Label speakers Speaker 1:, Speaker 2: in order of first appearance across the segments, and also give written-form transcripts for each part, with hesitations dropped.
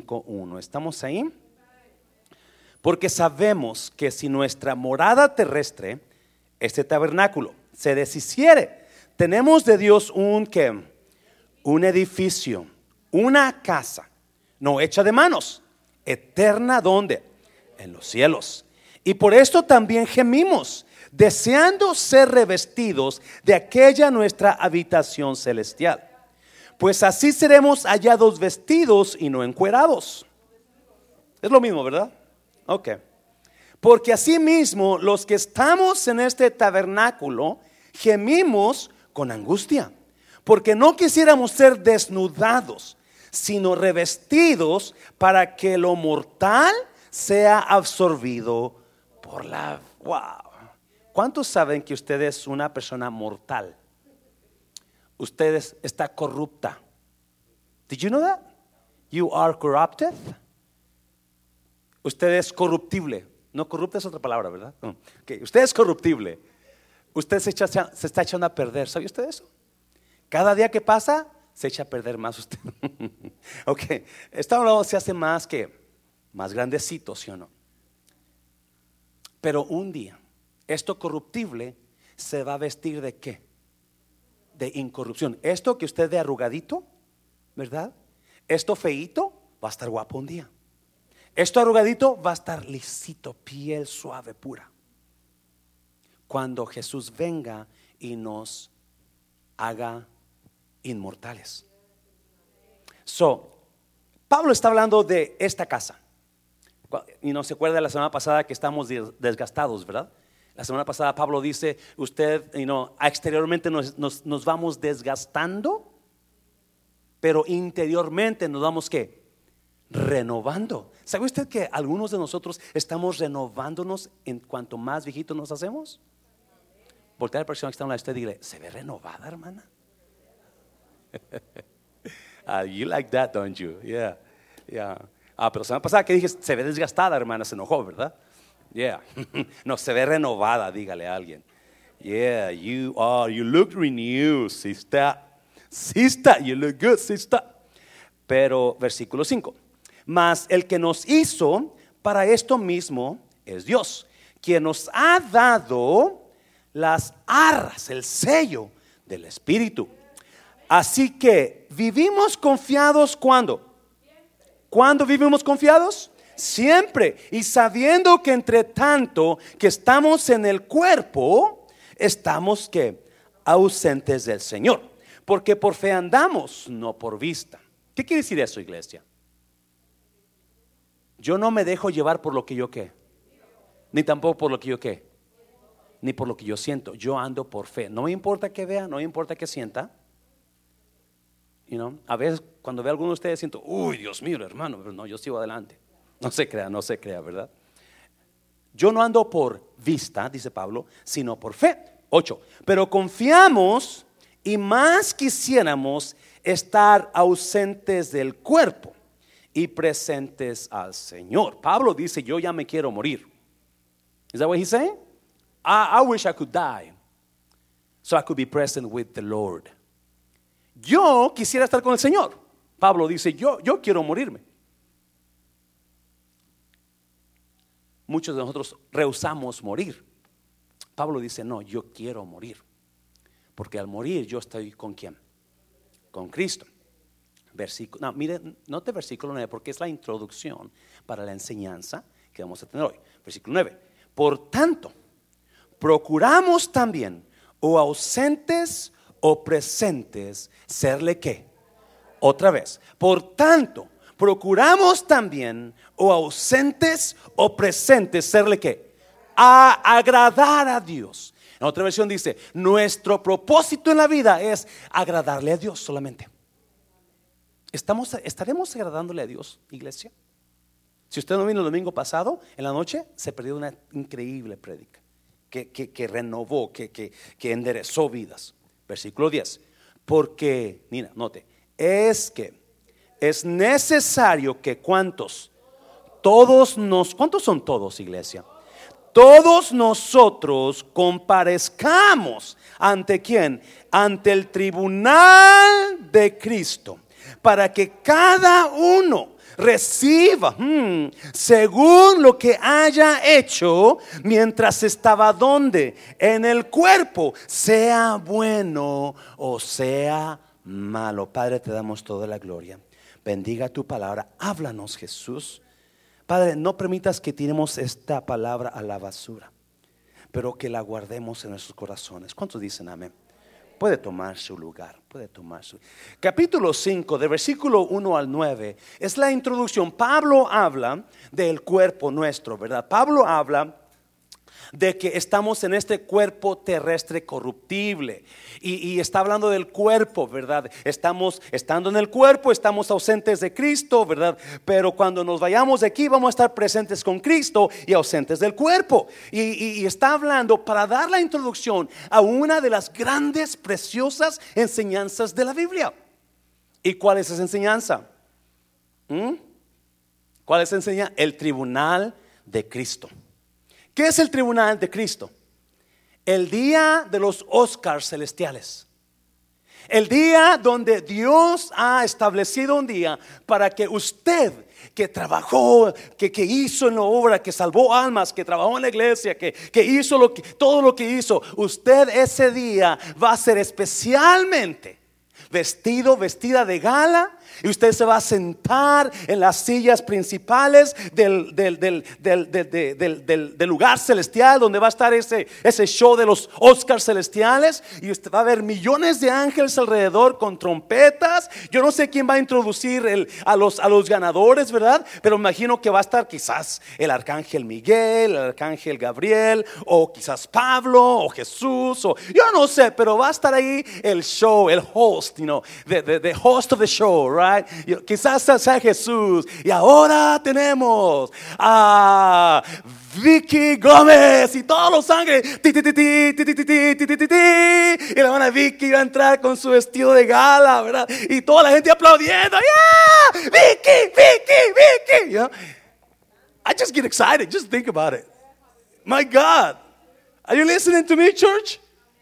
Speaker 1: 5:1. ¿Estamos ahí? Porque sabemos que si nuestra morada terrestre, este tabernáculo, se deshiciere, tenemos de Dios un edificio, una casa, no hecha de manos, eterna. ¿Dónde? En los cielos. Y por esto también gemimos, deseando ser revestidos de aquella nuestra habitación celestial, pues así seremos hallados vestidos y no encuerados. Es lo mismo, ¿verdad? Ok. Porque asimismo los que estamos en este tabernáculo gemimos con angustia, porque no quisiéramos ser desnudados, sino revestidos, para que lo mortal sea absorbido por la... Wow. ¿Cuántos saben que usted es una persona mortal? Usted está corrupta. Did you know that? You are corrupted. Usted es corruptible. No, corrupta es otra palabra, ¿verdad? Okay. Usted es corruptible. Usted se está echando a perder. ¿Sabe usted eso? Cada día que pasa se echa a perder más usted. Ok. Este hablando se hace más grandecito, ¿sí o no? Pero un día esto corruptible se va a vestir ¿de qué? De incorrupción. Esto que usted ve arrugadito, ¿verdad? Esto feíto va a estar guapo un día. Esto arrugadito va a estar lisito, piel suave, pura, cuando Jesús venga y nos haga inmortales. Pablo está hablando de esta casa. Y no se acuerda de la semana pasada que estamos desgastados, ¿verdad? La semana pasada Pablo dice, usted, exteriormente nos vamos desgastando, pero interiormente nos vamos renovando. ¿Sabe usted que algunos de nosotros estamos renovándonos en cuanto más viejitos nos hacemos? Voltea a la persona que está a un lado de usted y dile, ¿se ve renovada, hermana? You like that, don't you? Yeah. Pero la semana pasada que dije, se ve desgastada, hermana, se enojó, ¿verdad? Yeah. No, se ve renovada, dígale a alguien. Yeah, you look renewed, sister, you look good, sister. Pero versículo 5, mas el que nos hizo para esto mismo es Dios, quien nos ha dado las arras, el sello del Espíritu. Así que vivimos confiados. ¿Cuándo vivimos confiados? Siempre. Y sabiendo que entre tanto que estamos en el cuerpo, estamos ausentes del Señor, porque por fe andamos, no por vista. ¿Qué quiere decir eso, iglesia? Yo no me dejo llevar por lo que yo ni tampoco por lo que yo ni por lo que yo siento. Yo ando por fe. No me importa que vea, no me importa que sienta. A veces cuando veo a alguno de ustedes siento, uy, Dios mío, hermano, pero no, yo sigo adelante. No se crea, ¿verdad? Yo no ando por vista, dice Pablo, sino por fe. 8. Pero confiamos y más quisiéramos estar ausentes del cuerpo y presentes al Señor. Pablo dice, yo ya me quiero morir. Is that what he's saying? I wish I could die so I could be present with the Lord. Yo quisiera estar con el Señor. Pablo dice, yo quiero morirme. Muchos de nosotros rehusamos morir. Pablo dice, no, yo quiero morir, porque al morir yo estoy ¿con quién? Con Cristo. Note versículo 9, porque es la introducción para la enseñanza que vamos a tener hoy. Versículo 9. Por tanto, procuramos también, o ausentes o presentes, serle ¿qué? Otra vez. Por tanto, procuramos también, o ausentes o presentes, serle ¿qué? A agradar a Dios. En otra versión dice, nuestro propósito en la vida es agradarle a Dios solamente. ¿Estaremos agradándole a Dios, iglesia? Si usted no vino el domingo pasado, en la noche se perdió una increíble prédica que renovó, que enderezó vidas. Versículo 10. Porque, mira, note, es necesario que ¿cuántos son todos, iglesia? Todos nosotros comparezcamos ¿ante quién? Ante el tribunal de Cristo, para que cada uno reciba según lo que haya hecho mientras estaba donde, en el cuerpo, sea bueno o sea malo. Padre, te damos toda la gloria. Bendiga tu palabra. Háblanos, Jesús. Padre, no permitas que tiremos esta palabra a la basura, pero que la guardemos en nuestros corazones. ¿Cuántos dicen amén? Puede tomar su lugar, puede tomar su... Capítulo 5, de versículo 1 al 9, es la introducción. Pablo habla del cuerpo nuestro, ¿verdad? Pablo habla de que estamos en este cuerpo terrestre corruptible y está hablando del cuerpo, ¿verdad? Estando en el cuerpo, estamos ausentes de Cristo, ¿verdad? Pero cuando nos vayamos de aquí vamos a estar presentes con Cristo y ausentes del cuerpo. Y está hablando para dar la introducción a una de las grandes, preciosas enseñanzas de la Biblia. ¿Y cuál es esa enseñanza? ¿Cuál es esa enseñanza? El tribunal de Cristo. ¿Qué es el tribunal de Cristo? El día de los Oscars celestiales. El día donde Dios ha establecido un día para que usted, que trabajó, que hizo en la obra, que salvó almas, que trabajó en la iglesia, que hizo todo lo que hizo, usted ese día va a ser especialmente vestida de gala. Y usted se va a sentar en las sillas principales del lugar celestial, donde va a estar ese show de los Oscars celestiales. Y usted va a ver millones de ángeles alrededor con trompetas. Yo no sé quién va a introducir a los ganadores, ¿verdad? Pero me imagino que va a estar quizás el arcángel Miguel, el arcángel Gabriel, o quizás Pablo, o Jesús, o yo no sé. Pero va a estar ahí el show, el host, the host of the show, right? Quizás sea Jesús. Y ahora tenemos a Vicky Gómez y todos los ángeles. Y la hermana Vicky va a entrar con su vestido de gala, ¿verdad? Y toda la gente aplaudiendo. ¡Yeah! Vicky, Vicky, Vicky. You know? I just get excited. Just think about it. My God. Are you listening to me, church?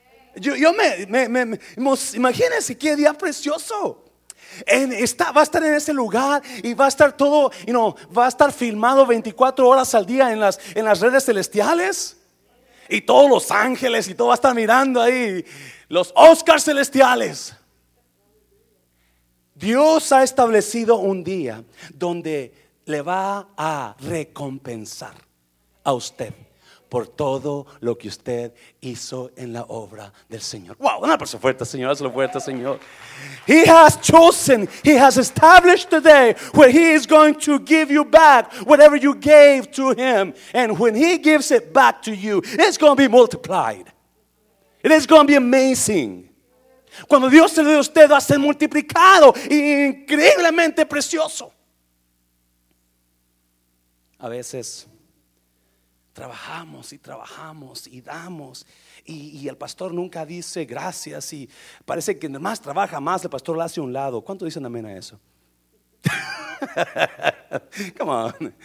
Speaker 1: Imagínense qué día precioso. Va a estar en ese lugar y va a estar todo, va a estar filmado 24 horas al día en las redes celestiales. Y todos los ángeles y todo va a estar mirando ahí los Oscars celestiales. Dios ha establecido un día donde le va a recompensar a usted por todo lo que usted hizo en la obra del Señor. Wow, una persona fuerte, Señor, hazlo fuerte, Señor. He has chosen, He has established the day where He is going to give you back whatever you gave to Him. And when He gives it back to you, it's going to be multiplied. It is going to be amazing. Cuando Dios se lo dé a usted, va a ser multiplicado, increíblemente precioso. A veces trabajamos y damos y el pastor nunca dice gracias y parece que más trabaja más, el pastor lo hace a un lado. ¿Cuánto dicen amén a eso? Come on.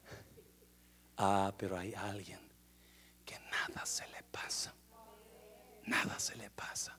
Speaker 1: Pero hay alguien que nada se le pasa. Nada se le pasa.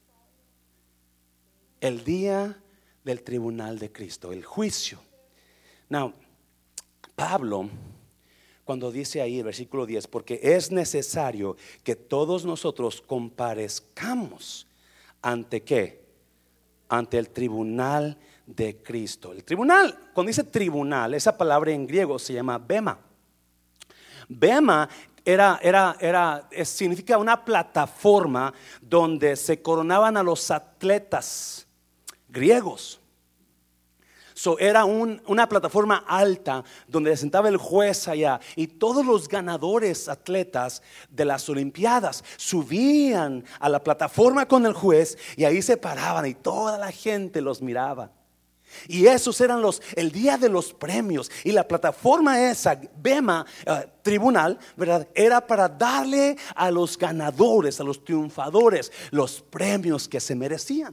Speaker 1: El día del tribunal de Cristo, el juicio. Now, Pablo, cuando dice ahí el versículo 10, porque es necesario que todos nosotros comparezcamos ante ¿qué? Ante el tribunal de Cristo. El tribunal, cuando dice tribunal, esa palabra en griego se llama bema. Bema significa una plataforma donde se coronaban a los atletas griegos. Era una plataforma alta donde se sentaba el juez allá y todos los ganadores atletas de las Olimpiadas subían a la plataforma con el juez y ahí se paraban y toda la gente los miraba. Y esos eran el día de los premios. Y la plataforma esa, bema, tribunal, ¿verdad? Era para darle a los ganadores, a los triunfadores, los premios que se merecían.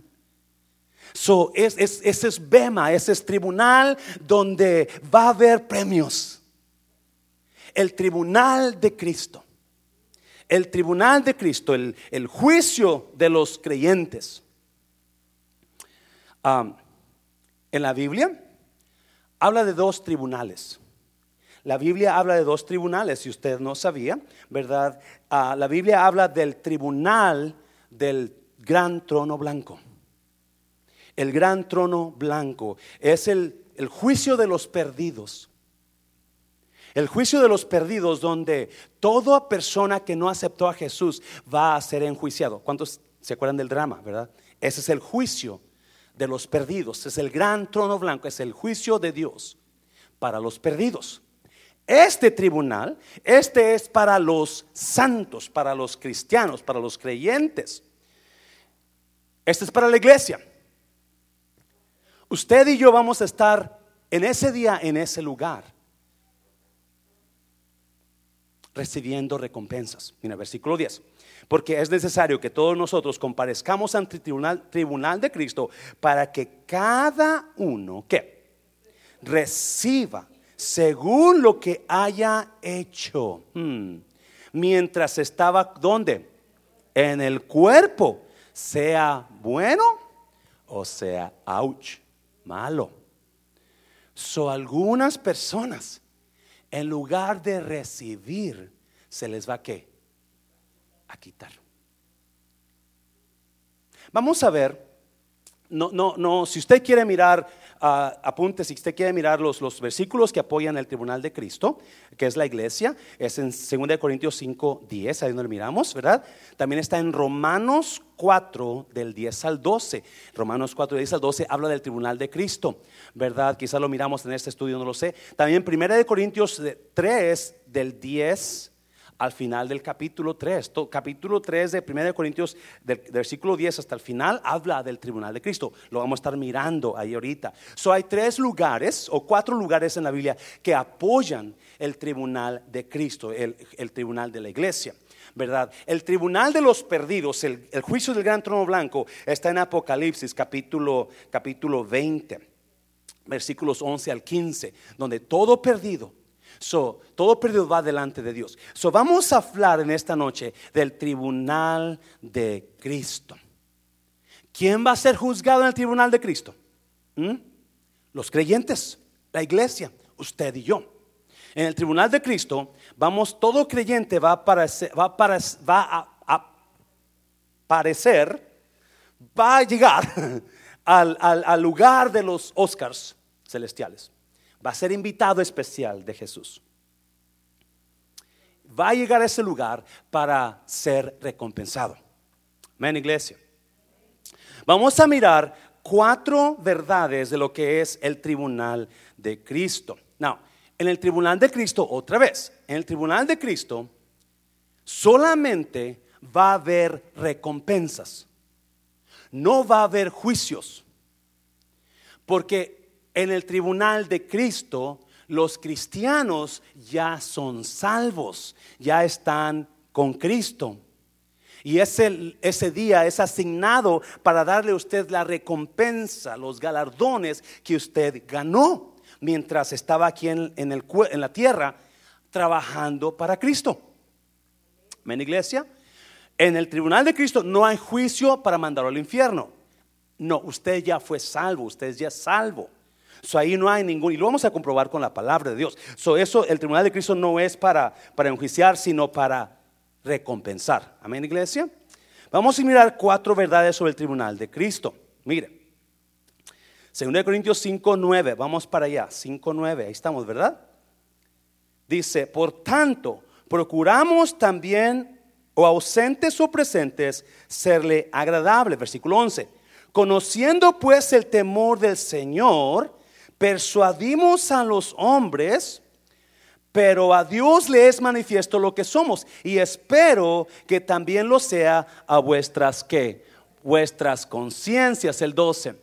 Speaker 1: Ese es bema, ese es tribunal donde va a haber premios. El tribunal de Cristo. El tribunal de Cristo, el juicio de los creyentes. En la Biblia habla de dos tribunales. La Biblia habla de dos tribunales, si usted no sabía, ¿verdad? La Biblia habla del tribunal del gran trono blanco. El gran trono blanco es el juicio de los perdidos. El juicio de los perdidos, donde toda persona que no aceptó a Jesús va a ser enjuiciado. ¿Cuántos se acuerdan del drama, verdad? Ese es el juicio de los perdidos. Es el gran trono blanco, es el juicio de Dios para los perdidos. Este tribunal, este es para los santos, para los cristianos, para los creyentes. Este es para la iglesia. Usted y yo vamos a estar en ese día, en ese lugar, recibiendo recompensas. Mira, versículo 10. Porque es necesario que todos nosotros comparezcamos ante el tribunal de Cristo, para que cada uno, ¿qué? Reciba según lo que haya hecho, mientras estaba, ¿dónde? En el cuerpo, sea bueno o sea, malo. Algunas personas, en lugar de recibir, se les va ¿qué? A quitar. Vamos a ver. No, si usted quiere mirar, apunte, si usted quiere mirar los versículos que apoyan el tribunal de Cristo, que es la iglesia, es en 2 Corintios 5:10, ahí donde lo miramos, ¿verdad? También está en Romanos 4, del 10 al 12. Romanos 4, del 10 al 12 habla del tribunal de Cristo, ¿verdad? Quizás lo miramos en este estudio, no lo sé. También 1 Corintios 3, del 10 al final del capítulo 3. Capítulo 3 de 1 Corintios, del versículo 10 hasta el final, habla del tribunal de Cristo. Lo vamos a estar mirando ahí ahorita. Hay 3 lugares o 4 lugares en la Biblia que apoyan el tribunal de Cristo, el tribunal de la iglesia, ¿verdad? El tribunal de los perdidos, el juicio del gran trono blanco, está en Apocalipsis capítulo 20, versículos 11 al 15, donde todo perdido va delante de Dios. Vamos a hablar en esta noche del tribunal de Cristo. ¿Quién va a ser juzgado en el tribunal de Cristo? Los creyentes, la iglesia, usted y yo. En el tribunal de Cristo, todo creyente va a llegar al lugar de los Oscars celestiales. Va a ser invitado especial de Jesús. Va a llegar a ese lugar para ser recompensado. Amén, iglesia. Vamos a mirar 4 verdades de lo que es el tribunal de Cristo. Now, en el tribunal de Cristo, otra vez, en el tribunal de Cristo solamente va a haber recompensas. No va a haber juicios. Porque en el tribunal de Cristo, los cristianos ya son salvos, ya están con Cristo. Y ese día es asignado para darle a usted la recompensa, los galardones que usted ganó mientras estaba aquí en la tierra trabajando para Cristo. ¿Amén, iglesia? En el tribunal de Cristo no hay juicio para mandarlo al infierno. No, usted ya fue salvo, usted ya es salvo. Ahí no hay ningún, y lo vamos a comprobar con la palabra de Dios. El tribunal de Cristo no es para enjuiciar, sino para recompensar. Amén, iglesia. Vamos a mirar 4 verdades sobre el tribunal de Cristo. Mire, 2 Corintios 5:9, vamos para allá. 5:9, ahí estamos, ¿verdad? Dice: por tanto, procuramos también, o ausentes o presentes, serle agradable. Versículo 11: conociendo pues el temor del Señor, persuadimos a los hombres, pero a Dios le es manifiesto lo que somos, y espero que también lo sea a vuestras ¿qué? Vuestras conciencias. El 12.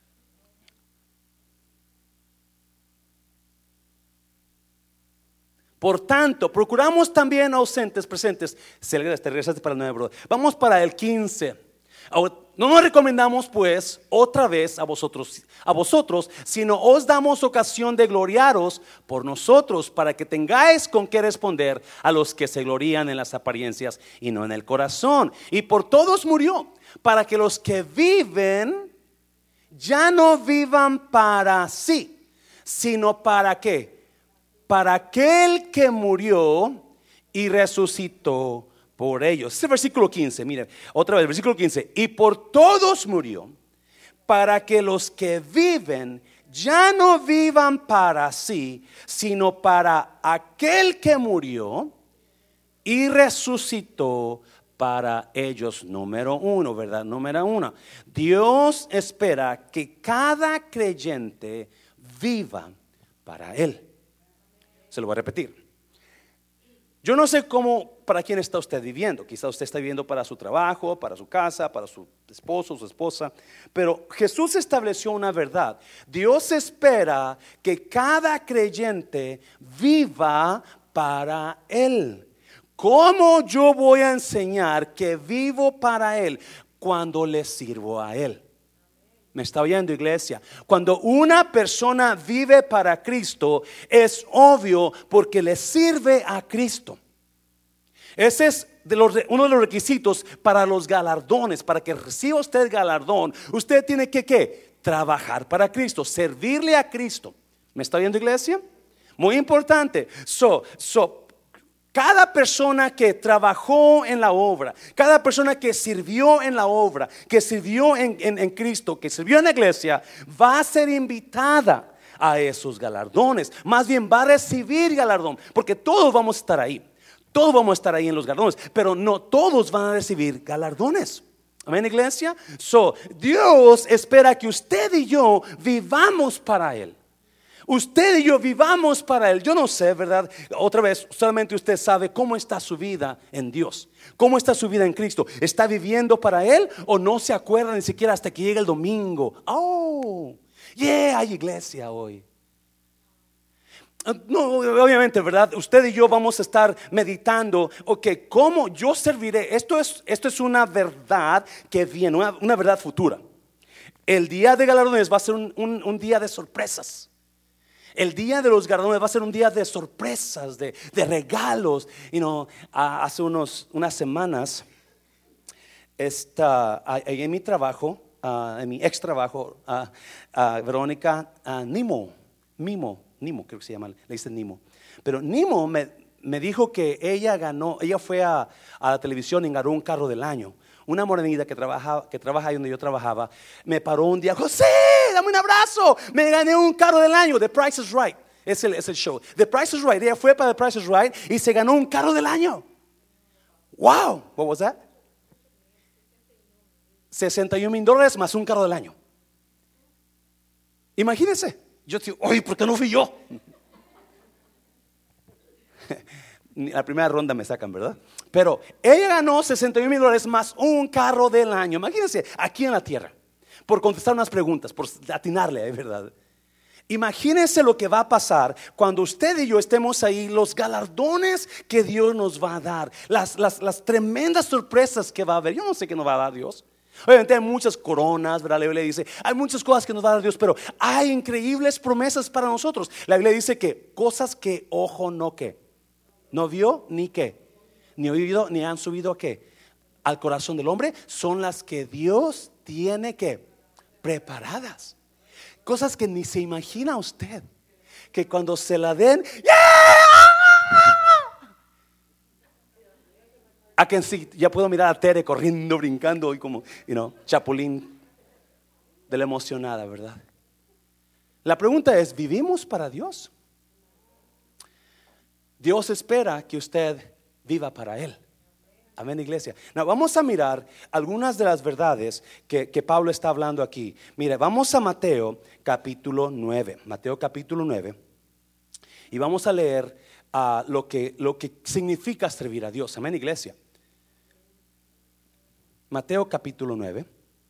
Speaker 1: Por tanto, procuramos también ausentes, presentes. Te regresaste para el 9, brother. Vamos para el 15. No nos recomendamos pues otra vez a vosotros, sino os damos ocasión de gloriaros por nosotros, para que tengáis con qué responder a los que se glorían en las apariencias y no en el corazón. Y por todos murió, para que los que viven ya no vivan para sí, sino para qué, para aquel que murió y resucitó por ellos. Este versículo 15, mire, otra vez, versículo 15. Y por todos murió, para que los que viven ya no vivan para sí, sino para aquel que murió y resucitó para ellos. Número uno, ¿verdad? Número uno. Dios espera que cada creyente viva para Él. Se lo voy a repetir. Yo no sé para quién está usted viviendo. Quizá usted está viviendo para su trabajo, para su casa, para su esposo, su esposa. Pero Jesús estableció una verdad. Dios espera que cada creyente viva para Él. ¿Cómo yo voy a enseñar que vivo para Él? Cuando le sirvo a Él. ¿Me está oyendo, iglesia? Cuando una persona vive para Cristo, es obvio porque le sirve a Cristo. Ese es uno de los requisitos para los galardones. Para que reciba usted galardón, usted tiene que ¿qué? Trabajar para Cristo, servirle a Cristo. ¿Me está oyendo, iglesia? Muy importante. Cada persona que trabajó en la obra, cada persona que sirvió en la obra, que sirvió en Cristo, que sirvió en la iglesia, va a ser invitada a esos galardones. Más bien va a recibir galardón, porque todos vamos a estar ahí. Todos vamos a estar ahí en los galardones, pero no todos van a recibir galardones. Amén, iglesia. Dios espera que usted y yo vivamos para Él. Usted y yo vivamos para Él. Yo no sé, ¿verdad? Otra vez, solamente usted sabe cómo está su vida en Dios. ¿Cómo está su vida en Cristo? ¿Está viviendo para Él o no se acuerda ni siquiera hasta que llega el domingo? Oh, yeah, hay iglesia hoy. No, obviamente, ¿verdad? Usted y yo vamos a estar meditando, ok, ¿cómo yo serviré? Esto es una verdad que viene, una verdad futura. El día de galardones va a ser un día de sorpresas. El día de los galardones va a ser un día de sorpresas, de regalos. Hace unas semanas, en mi trabajo, en mi ex trabajo, Verónica, Nimo, creo que se llama, le dicen Nimo. Pero Nimo me dijo que ella fue a la televisión y ganó un carro del año. Una morenita que trabaja ahí donde yo trabajaba, me paró un día: José, dame un abrazo, me gané un carro del año. The Price is Right, es el show. The Price is Right, ella fue para The Price is Right y se ganó un carro del año. Wow, what was that? $61,000 más un carro del año. Imagínense. Yo digo, oye, ¿por qué no fui yo? La primera ronda me sacan, ¿verdad? Pero ella ganó $61,000 más un carro del año. Imagínense, aquí en la tierra, por contestar unas preguntas, por atinarle, ¿verdad? Imagínense lo que va a pasar cuando usted y yo estemos ahí, los galardones que Dios nos va a dar, las tremendas sorpresas que va a haber. Yo no sé qué nos va a dar Dios. Obviamente hay muchas coronas, ¿verdad? La Biblia dice, hay muchas cosas que nos va a dar Dios, pero hay increíbles promesas para nosotros. La Biblia dice que cosas que ojo no vio ni ni oído ni han subido al corazón del hombre, son las que Dios tiene preparadas. Cosas que ni se imagina usted, que cuando se la den, ¡yeah! I can see, ya puedo mirar a Tere corriendo, brincando y como, chapulín de la emocionada, ¿verdad? La pregunta es, ¿vivimos para Dios? Dios espera que usted viva para Él. Amén, iglesia. Now, vamos a mirar algunas de las verdades que Pablo está hablando aquí. Mire, vamos a Mateo capítulo 9. Mateo capítulo 9. Y vamos a leer lo que significa servir a Dios. Amén, iglesia. Mateo capítulo 9.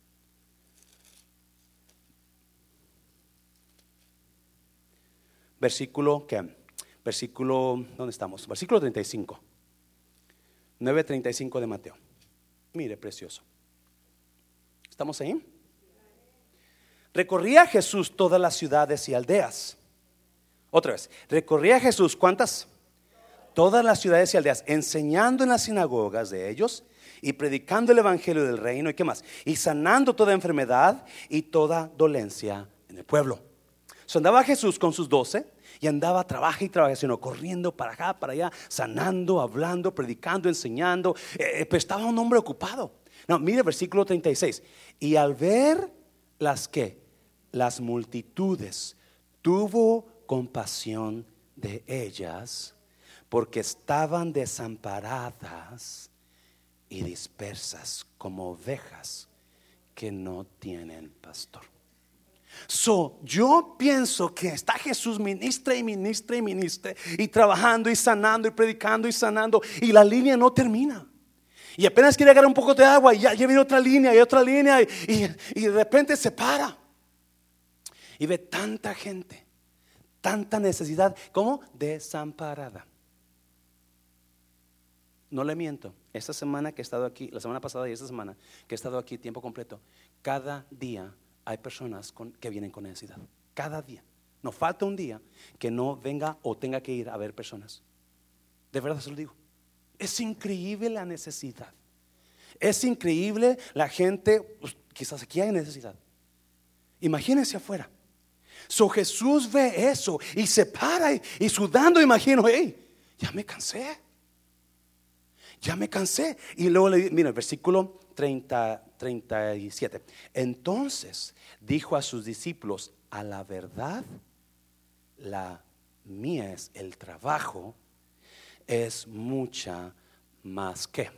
Speaker 1: Versículo, ¿dónde estamos? Versículo 35. 9:35 de Mateo. Mire, precioso. ¿Estamos ahí? Recorría Jesús todas las ciudades y aldeas. Otra vez, recorría Jesús, ¿cuántas? Todas las ciudades y aldeas, enseñando en las sinagogas de ellos y predicando el evangelio del reino. ¿Y qué más? Y sanando toda enfermedad y toda dolencia en el pueblo. So, andaba Jesús con sus 12 y andaba, trabaja y trabaja, sino corriendo para acá, para allá, sanando, hablando, predicando, enseñando. Pero estaba un hombre ocupado. No, mire el versículo 36. Y al ver las multitudes, tuvo compasión de ellas, porque estaban desamparadas y dispersas como ovejas que no tienen pastor. Yo pienso que está Jesús ministra y ministra y ministra, y trabajando y sanando y predicando y sanando, y la línea no termina. Y apenas quiere agarrar un poco de agua y ya viene otra línea y otra línea, y de repente se para y ve tanta gente, tanta necesidad, como desamparada. No le miento, esta semana que he estado aquí, la semana pasada y esta semana que he estado aquí tiempo completo, cada día hay personas que vienen con necesidad. Cada día. No falta un día que no venga o tenga que ir a ver personas. De verdad se lo digo. Es increíble la necesidad. Es increíble la gente. Pues, quizás aquí hay necesidad. Imagínense afuera. Jesús ve eso y se para y sudando, imagino, hey, ya me cansé. Ya me cansé. Y luego mira el versículo 37. Entonces dijo a sus discípulos: a la verdad, la mies, el trabajo, es mucha más que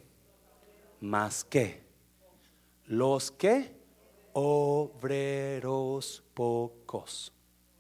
Speaker 1: los que obreros pocos.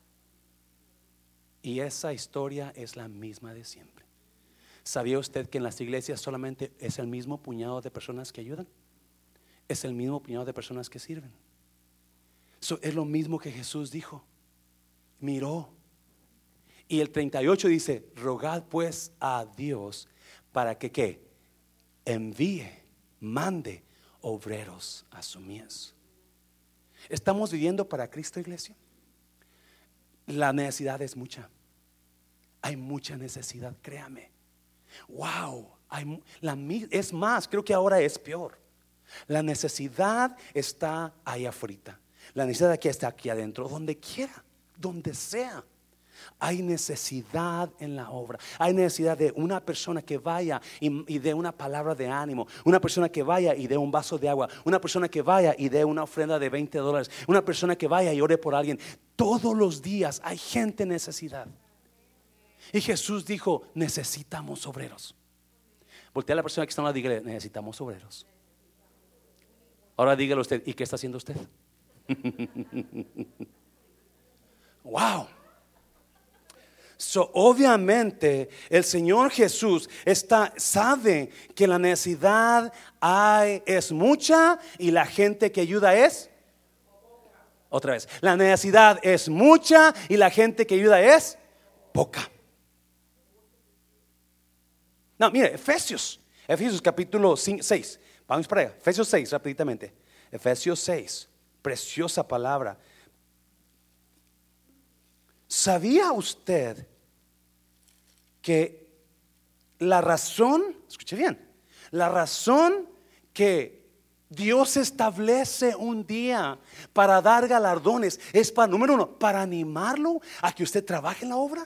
Speaker 1: Y esa historia es la misma de siempre. ¿Sabía usted que en las iglesias solamente es el mismo puñado de personas que ayudan? Es el mismo puñado de personas que sirven. Es lo mismo que Jesús dijo. Miró. Y el 38 dice: rogad pues a Dios para que ¿qué? Envíe, mande obreros a su mies. ¿Estamos viviendo para Cristo, iglesia? La necesidad es mucha. Hay mucha necesidad, créame. Wow, es más, creo que ahora es peor. La necesidad está ahí afuera. La necesidad aquí está aquí adentro, donde quiera, donde sea. Hay necesidad en la obra. Hay necesidad de una persona que vaya y dé una palabra de ánimo. Una persona que vaya y dé un vaso de agua. Una persona que vaya y dé una ofrenda de $20. Una persona que vaya y ore por alguien. Todos los días hay gente en necesidad. Y Jesús dijo: necesitamos obreros. Voltea a la persona que está en la dígale: necesitamos obreros. Ahora dígale usted: ¿y qué está haciendo usted? Wow. Obviamente el Señor Jesús sabe que la necesidad es mucha y la gente que ayuda es. Otra vez, la necesidad es mucha y la gente que ayuda es poca. No, mire, Efesios capítulo 6. Vamos para allá. Efesios 6, rápidamente. Efesios 6, preciosa palabra. ¿Sabía usted que la razón, escuche bien, la razón que Dios establece un día para dar galardones es para, número uno, para animarlo a que usted trabaje en la obra?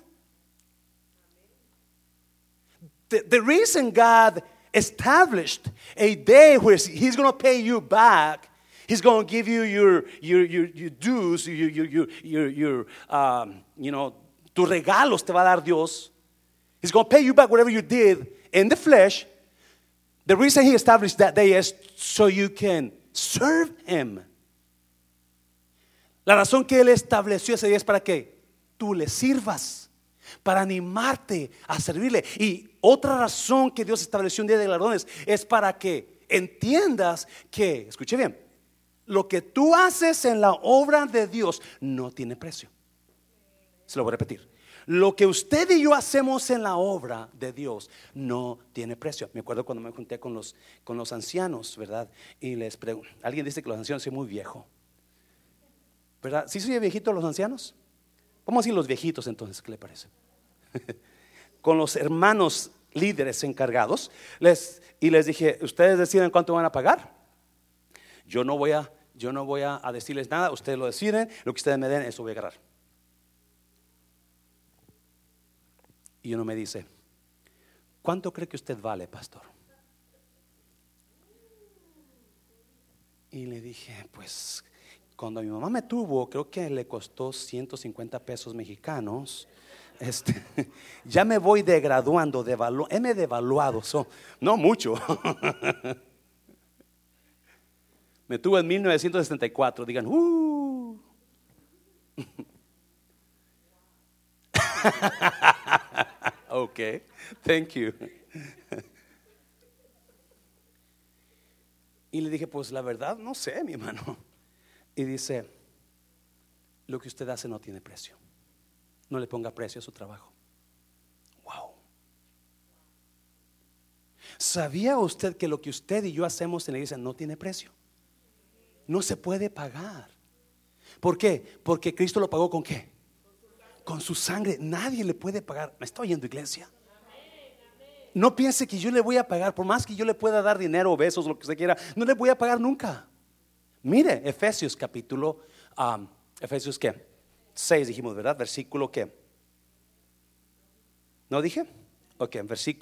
Speaker 1: The reason God established a day where He's going to pay you back, He's going to give you your dues, tus regalos te va a dar Dios. He's going to pay you back whatever you did in the flesh. The reason He established that day is so you can serve Him. La razón que Él estableció ese día es para que tú le sirvas, para animarte a servirle. Y otra razón que Dios estableció un día de galardones es para que entiendas que, escuche bien, lo que tú haces en la obra de Dios no tiene precio. Se lo voy a repetir. Lo que usted y yo hacemos en la obra de Dios no tiene precio. Me acuerdo cuando me junté con los ancianos, ¿verdad? Y les pregunto, alguien dice que los ancianos son muy viejos, ¿verdad? ¿Sí soy viejito los ancianos? Vamos a decir los viejitos entonces, ¿qué le parece? Con los hermanos líderes encargados y les dije: ustedes deciden cuánto van a pagar. Yo no voy a decirles nada, ustedes lo deciden, lo que ustedes me den, eso voy a agarrar. Y uno me dice: ¿cuánto cree que usted vale, pastor? Y le dije: pues cuando mi mamá me tuvo, creo que le costó 150 pesos mexicanos. Ya me voy degraduando, me he devaluado, no mucho. Me tuvo en 1974. Digan, ok, thank you. Y le dije: pues la verdad no sé, mi hermano. Y dice: lo que usted hace no tiene precio. No le ponga precio a su trabajo. Wow. ¿Sabía usted que lo que usted y yo hacemos en la iglesia no tiene precio? No se puede pagar. ¿Por qué? Porque Cristo lo pagó ¿con qué? Con su sangre. Nadie le puede pagar. ¿Me está oyendo, iglesia? No piense que yo le voy a pagar. Por más que yo le pueda dar dinero o besos, lo que usted quiera, no le voy a pagar nunca. Mire, Efesios capítulo Efesios ¿qué? 6 dijimos, ¿verdad? Versículo ¿qué? ¿No dije? Ok,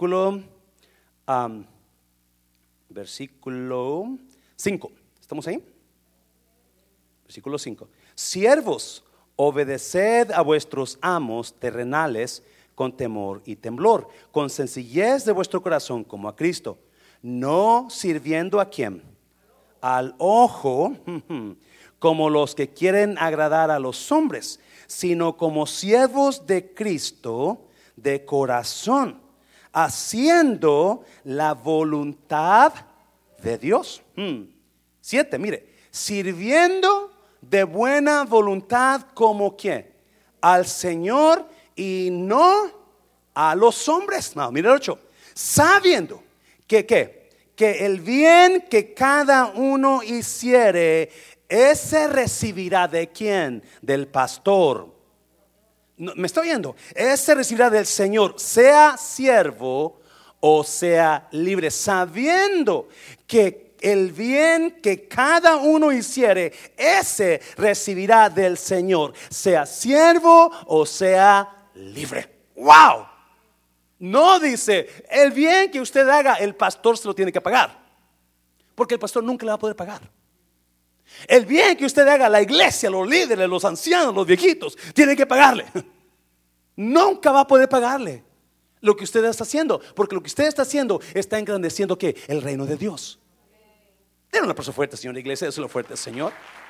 Speaker 1: versículo 5. ¿Estamos ahí? Versículo 5. Siervos, obedeced a vuestros amos terrenales con temor y temblor, con sencillez de vuestro corazón como a Cristo, no sirviendo ¿a quién? Al ojo, como los que quieren agradar a los hombres, sino como siervos de Cristo de corazón, haciendo la voluntad de Dios. 7, mire, sirviendo de buena voluntad como ¿quién? Al Señor y no a los hombres. No, mire el 8, sabiendo que el bien que cada uno hiciere, ese recibirá ¿de quién? Del pastor. No, ¿me está oyendo? Ese recibirá del Señor, sea siervo o sea libre, sabiendo que el bien que cada uno hiciere, ese recibirá del Señor, sea siervo o sea libre. ¡Wow! No dice: el bien que usted haga, el pastor se lo tiene que pagar, porque el pastor nunca le va a poder pagar. El bien que usted haga, la iglesia, los líderes, los ancianos, los viejitos, tienen que pagarle. Nunca va a poder pagarle lo que usted está haciendo, porque lo que usted está haciendo está engrandeciendo ¿qué? El reino de Dios. Denle un aplauso fuerte, Señor, la iglesia, es lo fuerte, Señor.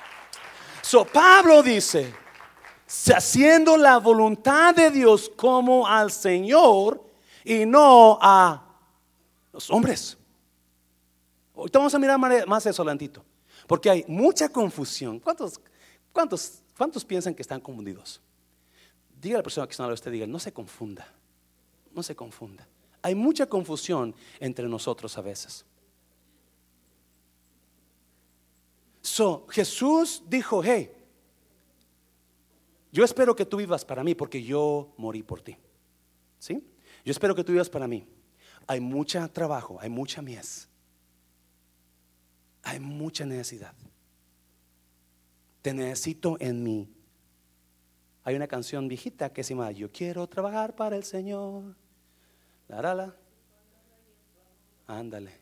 Speaker 1: Pablo dice: haciendo la voluntad de Dios como al Señor y no a los hombres. Ahorita vamos a mirar más eso adelantito, porque hay mucha confusión. ¿Cuántos piensan que están confundidos? Diga a la persona que está a usted, diga: no se confunda, no se confunda. Hay mucha confusión entre nosotros a veces. Jesús dijo: hey, yo espero que tú vivas para mí porque yo morí por ti. ¿Sí? Yo espero que tú vivas para mí. Hay mucho trabajo, hay mucha mies, hay mucha necesidad. Te necesito en mí. Hay una canción viejita que se llama Yo quiero trabajar para el Señor. La. Ándale.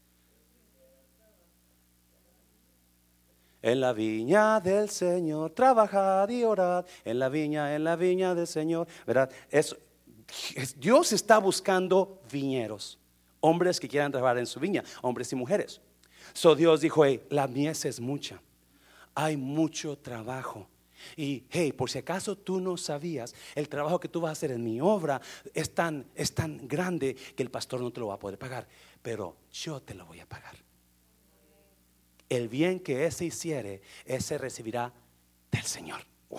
Speaker 1: En la viña del Señor, trabajad y orad. En la viña del Señor. ¿Verdad? Dios está buscando hombres que quieran trabajar en su viña, hombres y mujeres. Dios dijo: hey, la mies es mucha, hay mucho trabajo. Y hey, por si acaso tú no sabías, el trabajo que tú vas a hacer en mi obra es tan grande que el pastor no te lo va a poder pagar, pero yo te lo voy a pagar. El bien que ese hiciere, ese recibirá del Señor. Wow.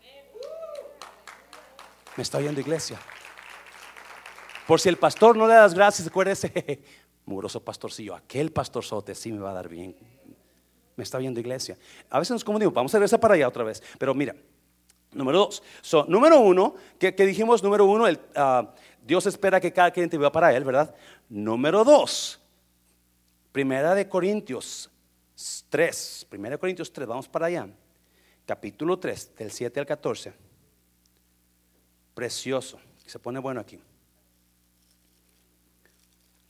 Speaker 1: ¿Me está oyendo, iglesia? Por si el pastor no le das gracias, acuérdese: mugroso pastorcillo, aquel pastorzote sí me va a dar bien. ¿Me está viendo, iglesia? A veces nos confundimos. Vamos a regresar para allá otra vez. Pero mira, número 2. Número 1, que dijimos, número 1, Dios espera que cada cliente viva para él, ¿verdad? Número 2, Primera de Corintios 3. Vamos para allá. Capítulo 3, del 7 al 14. Precioso, se pone bueno aquí.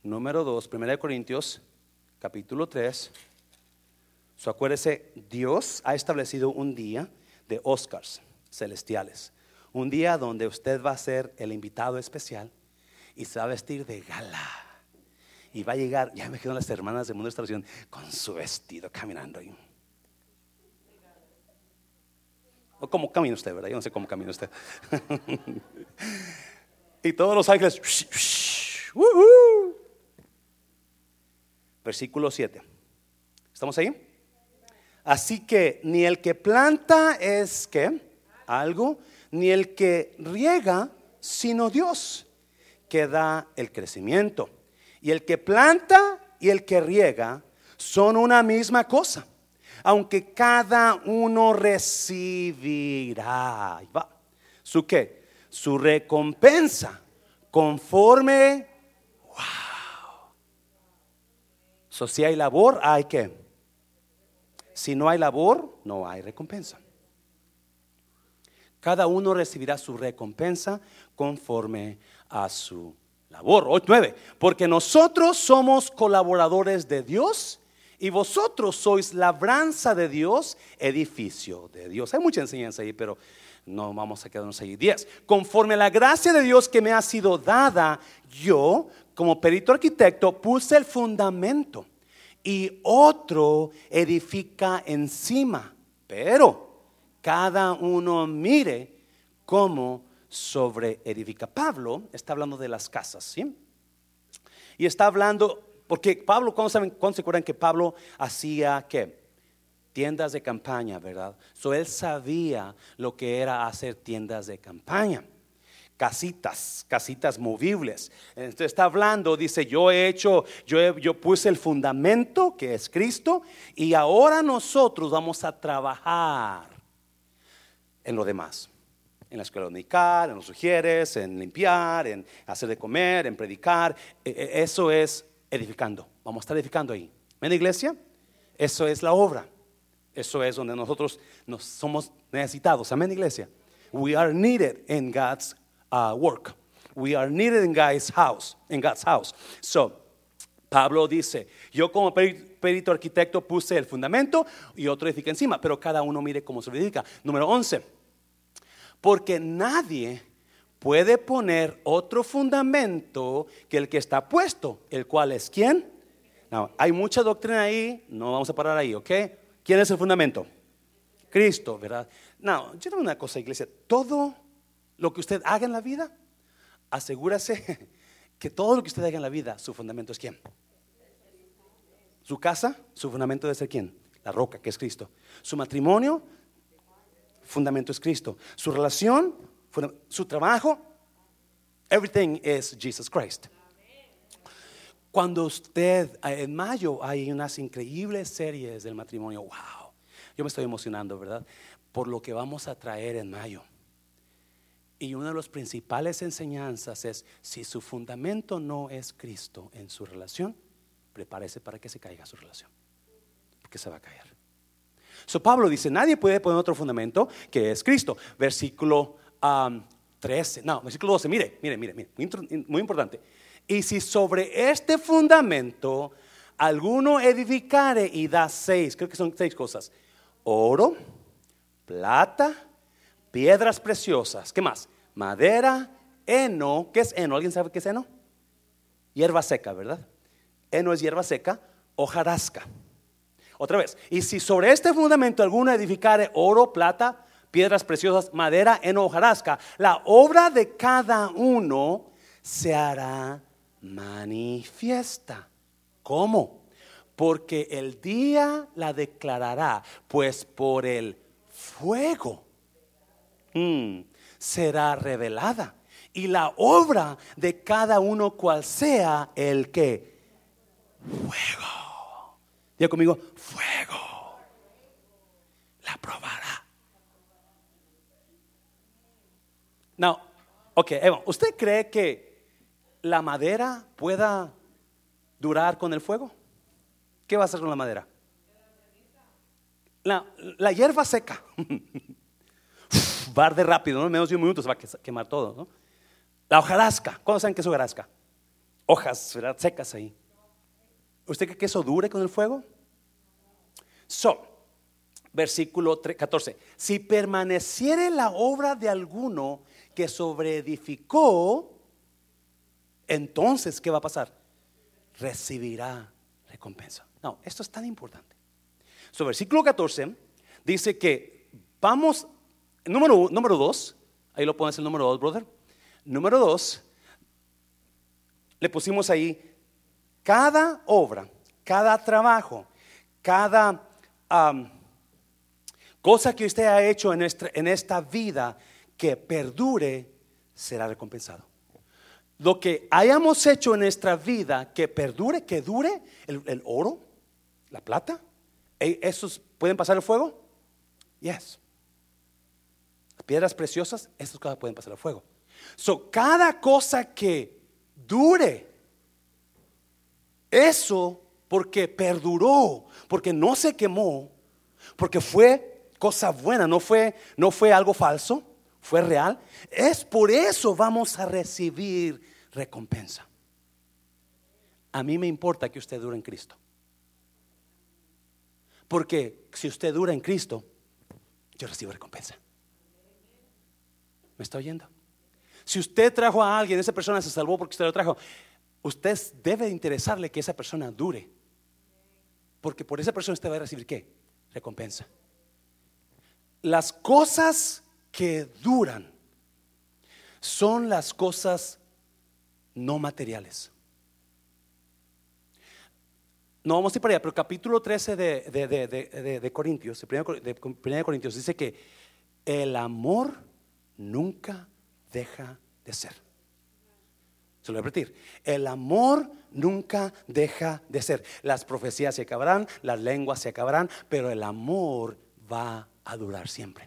Speaker 1: Número 2, 1 Corintios, capítulo 3. Acuérdese, Dios ha establecido un día de Oscars celestiales. Un día donde usted va a ser el invitado especial y se va a vestir de gala. Y va a llegar, ya me quedan las hermanas del mundo de restauración con su vestido caminando ahí. O como camina usted, ¿verdad? Yo no sé cómo camina usted. Y todos los ángeles. Versículo 7. ¿Estamos ahí? Así que ni el que planta es ¿qué? Algo, ni el que riega, sino Dios, que da el crecimiento. Y el que planta y el que riega son una misma cosa, aunque cada uno recibirá ¿su qué? Su recompensa conforme. Wow. So, si hay labor, hay ¿qué? Si no hay labor, no hay recompensa. Cada uno recibirá su recompensa conforme a su labor. 9. Porque nosotros somos colaboradores de Dios y vosotros sois labranza de Dios, edificio de Dios. Hay mucha enseñanza ahí, pero no vamos a quedarnos ahí. 10. Conforme a la gracia de Dios que me ha sido dada, yo, como perito arquitecto, puse el fundamento y otro edifica encima. Pero cada uno mire cómo sobre edifica. Pablo está hablando de las casas, ¿sí? Y está hablando, porque Pablo, ¿cuándo se acuerdan que Pablo hacía qué? Tiendas de campaña, ¿verdad? Él sabía lo que era hacer tiendas de campaña. Casitas movibles. Entonces está hablando, dice, yo puse el fundamento que es Cristo, y ahora nosotros vamos a trabajar en lo demás, en la escuela dominical, en los sugieres, en limpiar, en hacer de comer, en predicar. Eso es edificando. Vamos a estar edificando ahí. ¿Ven, iglesia? Eso es la obra. Eso es donde nosotros nos somos necesitados. Amén, iglesia. We are needed in God's work. We are needed in God's house. So, Pablo dice, yo como perito arquitecto puse el fundamento y otro edifica encima, pero cada uno mire cómo se edifica. Número 11. Porque nadie puede poner otro fundamento que el que está puesto, el cual es ¿quién? No, hay mucha doctrina ahí, no vamos a parar ahí, ¿ok? ¿Quién es el fundamento? Cristo, ¿verdad? No, yo tengo una cosa, iglesia, todo lo que usted haga en la vida, asegúrese que todo lo que usted haga en la vida, su fundamento es ¿quién? Su casa, su fundamento debe ser ¿quién? La roca, que es Cristo. Su matrimonio, fundamento es Cristo. Su relación, su trabajo, everything is Jesus Christ. Cuando usted, en mayo hay unas increíbles series del matrimonio. Wow, yo me estoy emocionando, ¿verdad? Por lo que vamos a traer en mayo. Y una de las principales enseñanzas es: si su fundamento no es Cristo en su relación, prepárese para que se caiga su relación, porque se va a caer. Pablo dice, nadie puede poner otro fundamento que es Cristo. Versículo 12, mire, muy importante. Y si sobre este fundamento alguno edificare y da 6, creo que son 6 cosas: oro, plata, piedras preciosas, ¿qué más? Madera, heno. ¿Qué es heno? ¿Alguien sabe qué es heno? Hierba seca, ¿verdad? Heno es hierba seca, hojarasca. Otra vez, y si sobre este fundamento alguno edificare oro, plata, piedras preciosas, madera, heno, hojarasca, la obra de cada uno se hará manifiesta. ¿Cómo? Porque el día la declarará, pues por el fuego será revelada, y la obra de cada uno cual sea el que fuego. Diga conmigo, fuego la probará. Now, ¿usted cree que la madera pueda durar con el fuego? ¿Qué va a hacer con la madera? La hierba seca va a arder rápido, ¿no? En menos de un minuto se va a quemar todo, ¿no? La hojarasca, ¿cuándo saben qué es hojarasca? hojas, ¿verdad? Secas ahí. ¿Usted cree que eso dure con el fuego? Versículo 14. Si permaneciere la obra de alguno que sobreedificó, entonces ¿qué va a pasar? Recibirá recompensa. No, esto es tan importante. Versículo 14 dice que vamos, número 2, ahí lo pones el número 2, brother. Número 2, le pusimos ahí cada obra, cada trabajo, cada cosa que usted ha hecho en esta vida que perdure, será recompensado. Lo que hayamos hecho en nuestra vida que perdure, que dure, el oro, la plata, ¿esos pueden pasar el fuego? Yes. Las piedras preciosas, esas cosas pueden pasar el fuego. Cada cosa que dure, eso porque perduró, porque no se quemó, porque fue cosa buena, no fue algo falso, fue real, es por eso vamos a recibir recompensa. A mí me importa que usted dure en Cristo, porque si usted dura en Cristo, yo recibo recompensa. ¿Me está oyendo? Si usted trajo a alguien, esa persona se salvó porque usted lo trajo, usted debe interesarle que esa persona dure, porque por esa persona usted va a recibir ¿qué? Recompensa. Las cosas que duran son las cosas no materiales. No vamos a ir para allá, pero capítulo 13 de Corintios, de 1 Corintios, dice que el amor nunca deja de ser. Se lo voy a repetir: el amor nunca deja de ser. Las profecías se acabarán, las lenguas se acabarán, pero el amor va a durar siempre.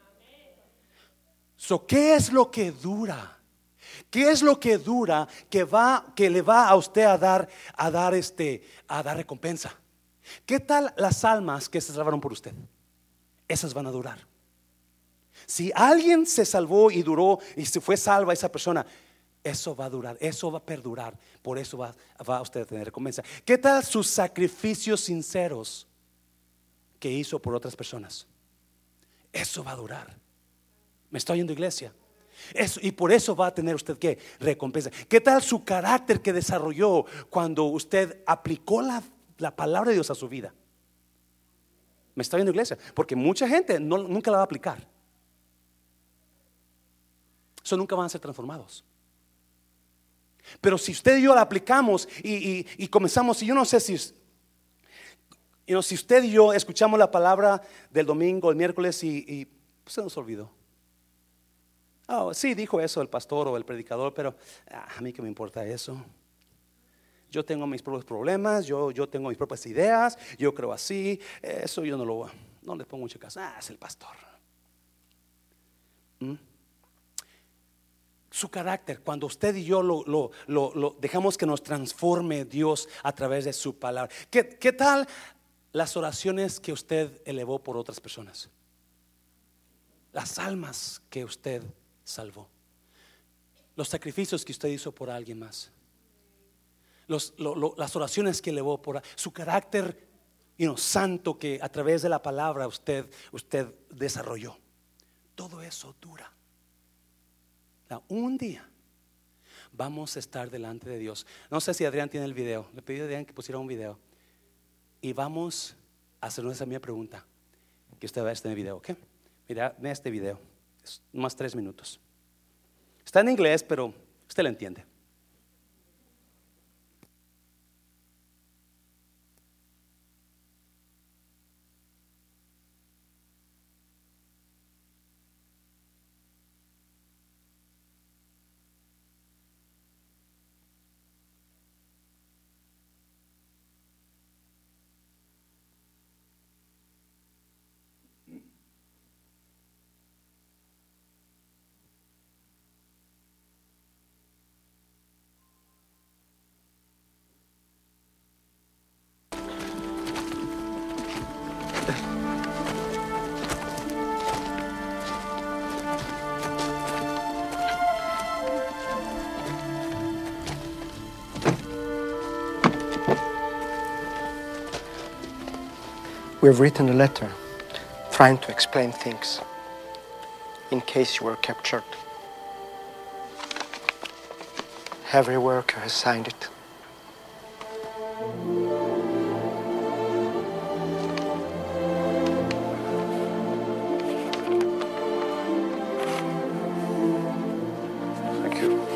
Speaker 1: ¿Qué es lo que dura? ¿Qué es lo que dura que le va a usted a dar recompensa? ¿Qué tal las almas que se salvaron por usted? Esas van a durar. Si alguien se salvó y duró y se fue salva esa persona, eso va a durar, eso va a perdurar. Por eso va usted a tener recompensa. ¿Qué tal sus sacrificios sinceros que hizo por otras personas? Eso va a durar. ¿Me está oyendo, iglesia? Eso, y por eso va a tener usted ¿qué? Recompensa. ¿Qué tal su carácter que desarrolló cuando usted aplicó la palabra de Dios a su vida? ¿Me está oyendo, iglesia? Porque mucha gente nunca la va a aplicar. Eso nunca van a ser transformados. Pero si usted y yo la aplicamos y comenzamos, y yo no sé si usted y yo escuchamos la palabra del domingo, el miércoles y se nos olvidó. Oh, sí, dijo eso el pastor o el predicador, pero a mí qué me importa eso. Yo tengo mis propios problemas, yo tengo mis propias ideas, yo creo así. Eso yo no le pongo mucho caso. Es el pastor. Su carácter, cuando usted y yo lo dejamos que nos transforme Dios a través de su palabra. ¿Qué tal las oraciones que usted elevó por otras personas? Las almas que usted salvó, los sacrificios que usted hizo por alguien más, las oraciones que elevó por su carácter santo que a través de la palabra usted desarrolló. Todo eso dura. Un día vamos a estar delante de Dios. No sé si Adrián tiene el video. Le pedí a Adrián que pusiera un video y vamos a hacernos esa misma pregunta que usted va a ver en el video, ¿ok? Mira este video, es más 3 minutos. Está en inglés, pero usted lo entiende.
Speaker 2: We've written a letter trying to explain things in case you were captured. Every worker has signed it.
Speaker 3: Thank you.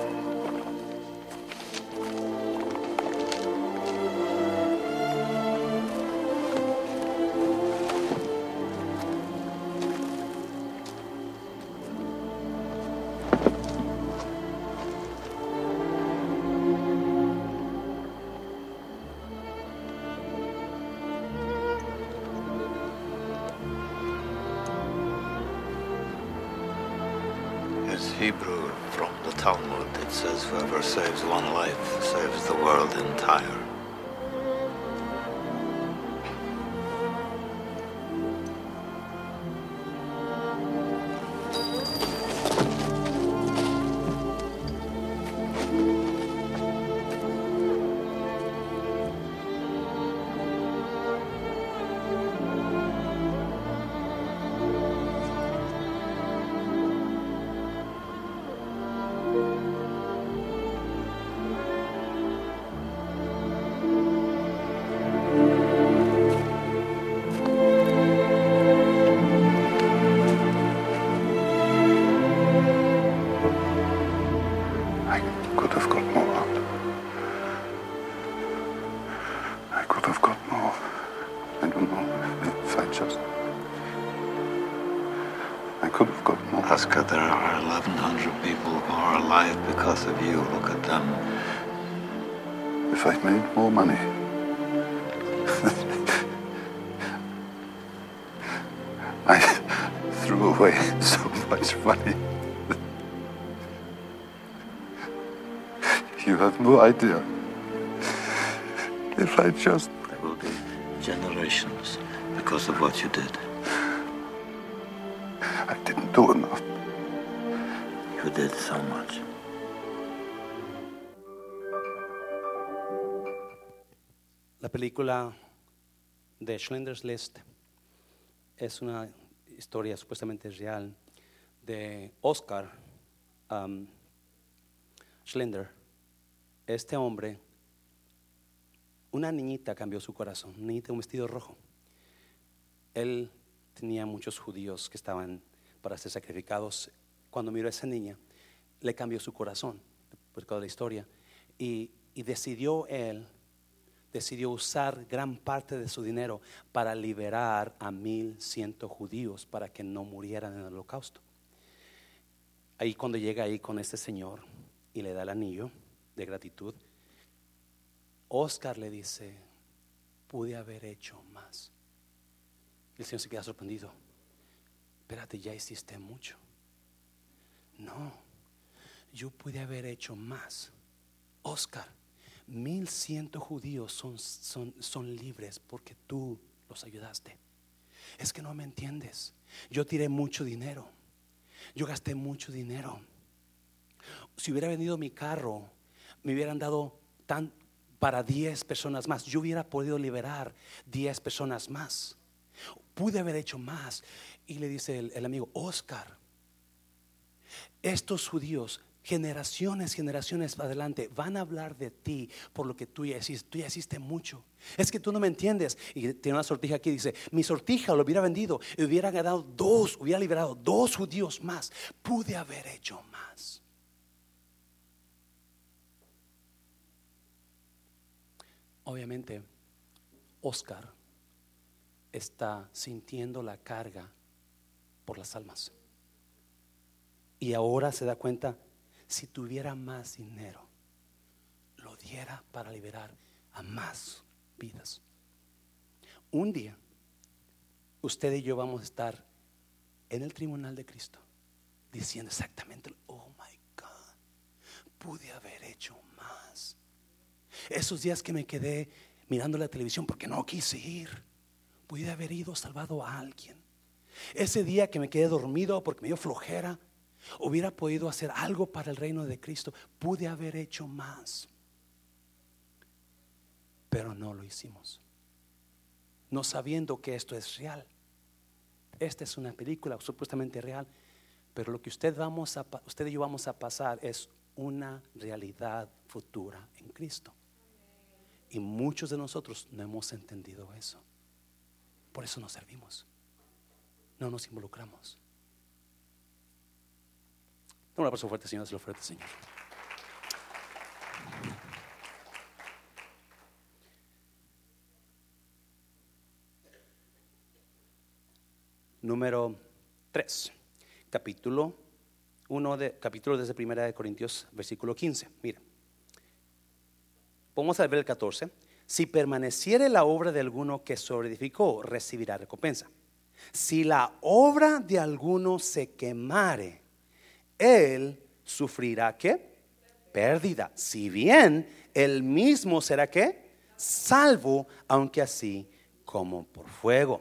Speaker 4: It's Hebrew from the Talmud. It says, whoever saves one life saves the world entire.
Speaker 3: I could have got more out. I could have got more. I don't know if I just... I could have got more.
Speaker 4: Oscar, there are 1,100 people who are alive because of you. Look at them.
Speaker 3: If I'd made more money. I threw away so much money. You have no idea. If I just...
Speaker 4: There will be generations because of what you did.
Speaker 3: I didn't do enough.
Speaker 4: You did so much.
Speaker 1: La película de Schindler's List es una historia supuestamente real de Oscar Schindler. Este hombre, una niñita cambió su corazón, una niñita de un vestido rojo. Él tenía muchos judíos que estaban para ser sacrificados. Cuando miró a esa niña, le cambió su corazón, por toda la historia, y decidió usar gran parte de su dinero para liberar a 1,100 judíos para que no murieran en el holocausto. Ahí cuando llega ahí con este señor y le da el anillo de gratitud, Oscar le dice: pude haber hecho más. El señor se queda sorprendido. Espérate, ya hiciste mucho. No, yo pude haber hecho más. Oscar, 1,100 judíos son libres porque tú los ayudaste. Es que no me entiendes. Yo tiré mucho dinero. Yo gasté mucho dinero. Si hubiera vendido mi carro, me hubieran dado para 10 personas más. Yo hubiera podido liberar 10 personas más. Pude haber hecho más. Y le dice el amigo: Oscar, estos judíos, generaciones adelante, van a hablar de ti por lo que tú ya hiciste. Tú ya hiciste mucho. Es que tú no me entiendes. Y tiene una sortija aquí, dice: mi sortija lo hubiera vendido y hubiera ganado hubiera liberado 2 judíos más. Pude haber hecho más. Obviamente, Oscar está sintiendo la carga por las almas. Y ahora se da cuenta: si tuviera más dinero, lo diera para liberar a más vidas. Un día, usted y yo vamos a estar en el tribunal de Cristo diciendo exactamente: oh my God, pude haber hecho más. Esos días que me quedé mirando la televisión porque no quise ir, pude haber ido, salvado a alguien. Ese día que me quedé dormido porque me dio flojera, hubiera podido hacer algo para el reino de Cristo. Pude haber hecho más, pero no lo hicimos. no sabiendo que esto es real. Esta es una película supuestamente real, pero lo que usted y yo vamos a pasar es una realidad futura en Cristo. Y muchos de nosotros no hemos entendido eso. Por eso no servimos, no nos involucramos. Dame un abrazo fuerte, Señor, hazlo fuerte, Señor. Número 3, capítulo desde 1 Corintios, versículo 15. Mira, vamos a ver el 14. Si permaneciere la obra de alguno que sobreedificó, recibirá recompensa. Si la obra de alguno se quemare, él sufrirá ¿qué? Pérdida. Si bien él mismo será ¿qué? Salvo, aunque así como por fuego.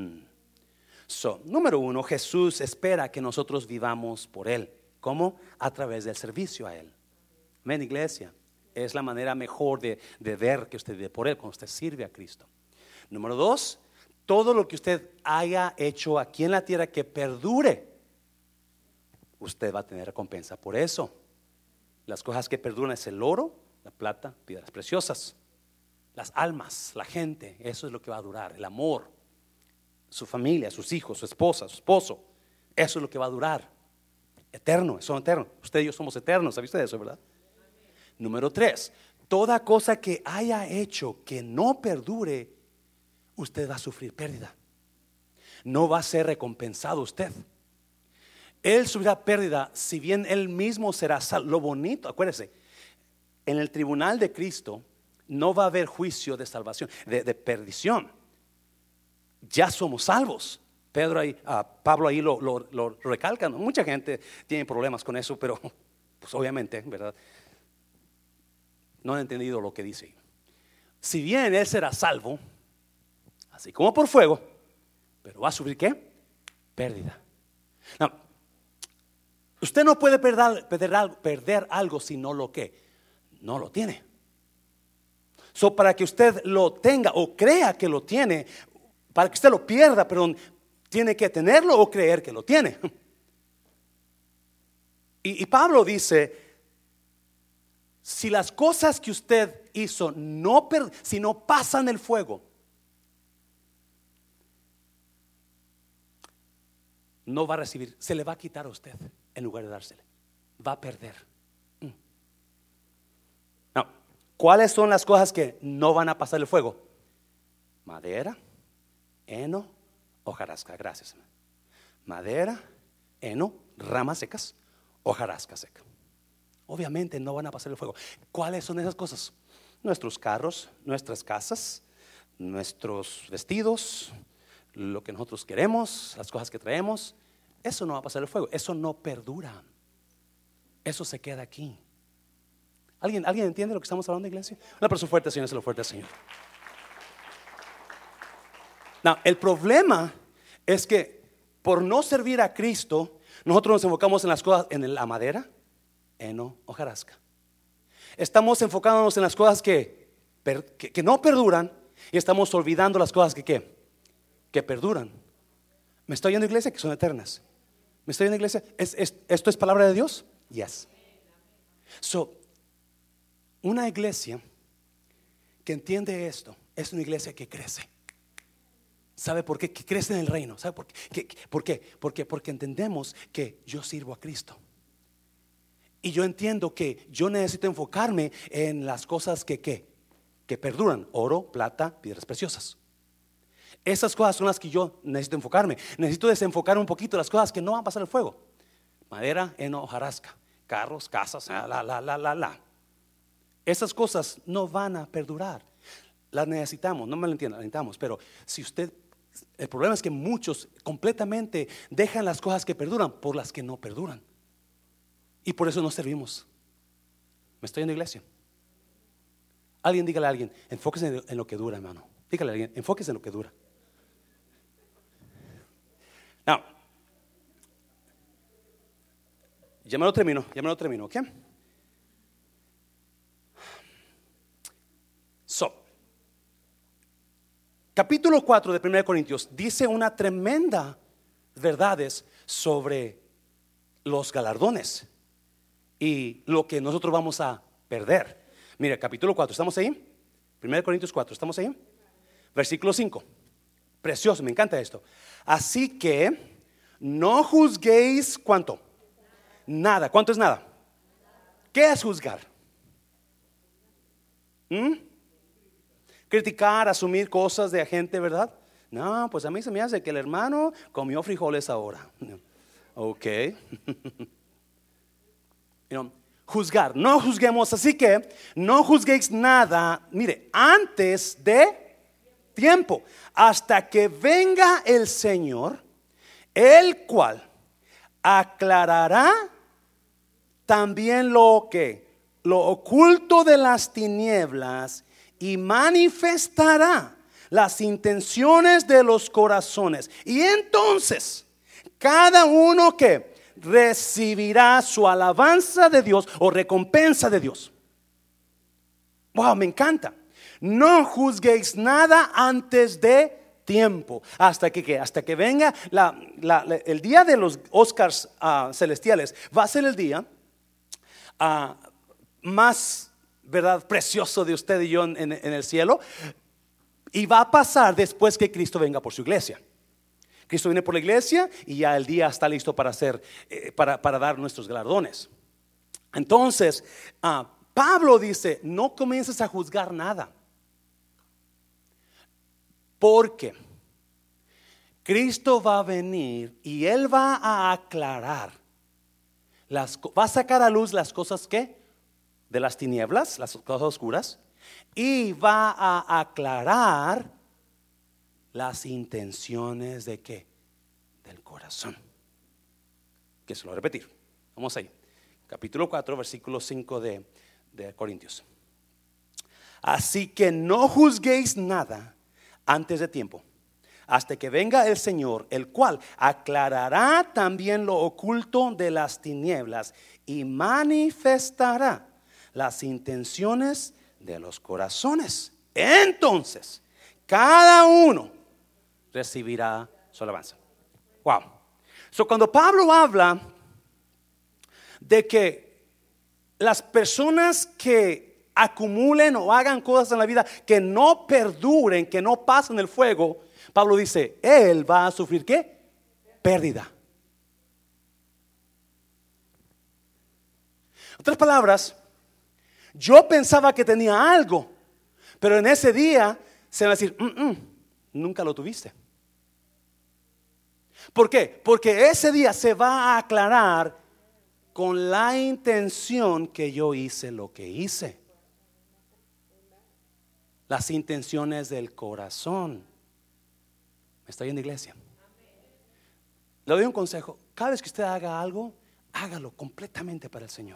Speaker 1: Número 1, Jesús espera que nosotros vivamos por Él. ¿Cómo? A través del servicio a Él. Amén, iglesia. Es la manera mejor de ver que usted vive por Él, cuando usted sirve a Cristo. Número 2, todo lo que usted haya hecho aquí en la tierra que perdure, usted va a tener recompensa por eso. Las cosas que perduran es el oro, la plata, piedras preciosas. Las almas, la gente, eso es lo que va a durar. El amor, su familia, sus hijos, su esposa, su esposo, eso es lo que va a durar. Eterno, son eternos. Usted y yo somos eternos, ¿sabe usted eso, verdad? Número 3, toda cosa que haya hecho que no perdure, usted va a sufrir pérdida. No va a ser recompensado usted. Él sufrirá pérdida, si bien él mismo será salvo. Lo bonito, acuérdese, en el tribunal de Cristo no va a haber juicio de salvación, de perdición. Ya somos salvos. Pablo ahí lo recalca, ¿no? Mucha gente tiene problemas con eso, pero pues obviamente, ¿verdad? No han entendido lo que dice. Si bien él será salvo, así como por fuego, pero va a sufrir ¿qué? Pérdida. No, usted no puede perder algo si no lo que no lo tiene. Para que usted lo tenga o crea que lo tiene, para que usted lo pierda, perdón, tiene que tenerlo o creer que lo tiene. Y Pablo dice, si las cosas que usted hizo si no pasan el fuego, no va a recibir, se le va a quitar a usted en lugar de dársele, va a perder. No, ¿cuáles son las cosas que no van a pasar el fuego? Madera, heno, hojarasca. Gracias. Madera, heno, ramas secas, hojarasca seca. Obviamente no van a pasar el fuego. ¿Cuáles son esas cosas? Nuestros carros, nuestras casas, nuestros vestidos, lo que nosotros queremos, las cosas que traemos. Eso no va a pasar el fuego. Eso no perdura. Eso se queda aquí. ¿Alguien entiende lo que estamos hablando, iglesia? Un aplauso fuerte, Señor, se lo fuerte, Señor. No, el problema es que por no servir a Cristo, nosotros nos enfocamos en las cosas, en la madera, heno, hojarasca. Estamos enfocándonos en las cosas que no perduran y estamos olvidando las cosas que perduran. ¿Me estoy oyendo, iglesia? Que son eternas. ¿Me estoy oyendo, iglesia? ¿Esto es palabra de Dios? Yes. Una iglesia que entiende esto es una iglesia que crece. ¿Sabe por qué? Que crece en el reino. ¿Sabe por qué? ¿Por qué? Porque entendemos que yo sirvo a Cristo. Y yo entiendo que yo necesito enfocarme en las cosas que perduran. Oro, plata, piedras preciosas. Esas cosas son las que yo necesito enfocarme. Necesito desenfocar un poquito las cosas que no van a pasar el fuego. Madera, heno, hojarasca, carros, casas, Esas cosas no van a perdurar. Las necesitamos, no me lo entiendan, las necesitamos. Pero si usted, el problema es que muchos completamente dejan las cosas que perduran por las que no perduran. Y por eso no servimos. ¿Me estoy en la iglesia? Alguien dígale a alguien, enfóquese en lo que dura, hermano. Dígale a alguien, enfóquese en lo que dura. Now, ya me lo termino, ¿ok? capítulo 4 de 1 Corintios dice una tremenda verdades sobre los galardones y lo que nosotros vamos a perder. Mira, capítulo 4, ¿estamos ahí? 1 Corintios 4, ¿estamos ahí? Versículo 5. Precioso, me encanta esto. Así que no juzguéis, ¿cuánto? Nada. ¿Cuánto es nada? ¿Qué es juzgar? Criticar, asumir cosas de gente, ¿verdad? No, pues a mí se me hace que el hermano comió frijoles ahora. Ok. Juzgar, no juzguemos, así que no juzguéis nada, mire, antes de tiempo, hasta que venga el Señor, el cual aclarará también lo oculto de las tinieblas y manifestará las intenciones de los corazones. Y entonces cada uno que recibirá su alabanza de Dios o recompensa de Dios. Wow, me encanta. No juzguéis nada antes de tiempo. Hasta que venga el día de los Oscars celestiales. Va a ser el día más, ¿verdad?, precioso de usted y yo en el cielo. Y va a pasar después que Cristo venga por su iglesia. Cristo viene por la iglesia y ya el día está listo para hacer, para dar nuestros galardones. Entonces, Pablo dice: no comiences a juzgar nada, porque Cristo va a venir y Él va a aclarar, va a sacar a luz las cosas que de las tinieblas, las cosas oscuras, y va a aclarar las intenciones de qué? Del corazón. Que se lo voy a repetir. Vamos ahí. Capítulo 4, versículo 5 de Corintios. Así que no juzguéis nada antes de tiempo, hasta que venga el Señor, el cual aclarará también lo oculto de las tinieblas y manifestará las intenciones de los corazones. Entonces cada uno recibirá su alabanza. Wow. So, cuando Pablo habla de que las personas que acumulen o hagan cosas en la vida que no perduren, que no pasen el fuego, Pablo dice: él va a sufrir ¿qué? Pérdida. En otras palabras, yo pensaba que tenía algo, pero en ese día se va a decir: nunca lo tuviste. ¿Por qué? Porque ese día se va a aclarar con la intención que yo hice lo que hice. Las intenciones del corazón. ¿Me está oyendo, iglesia? Le doy un consejo: cada vez que usted haga algo, hágalo completamente para el Señor.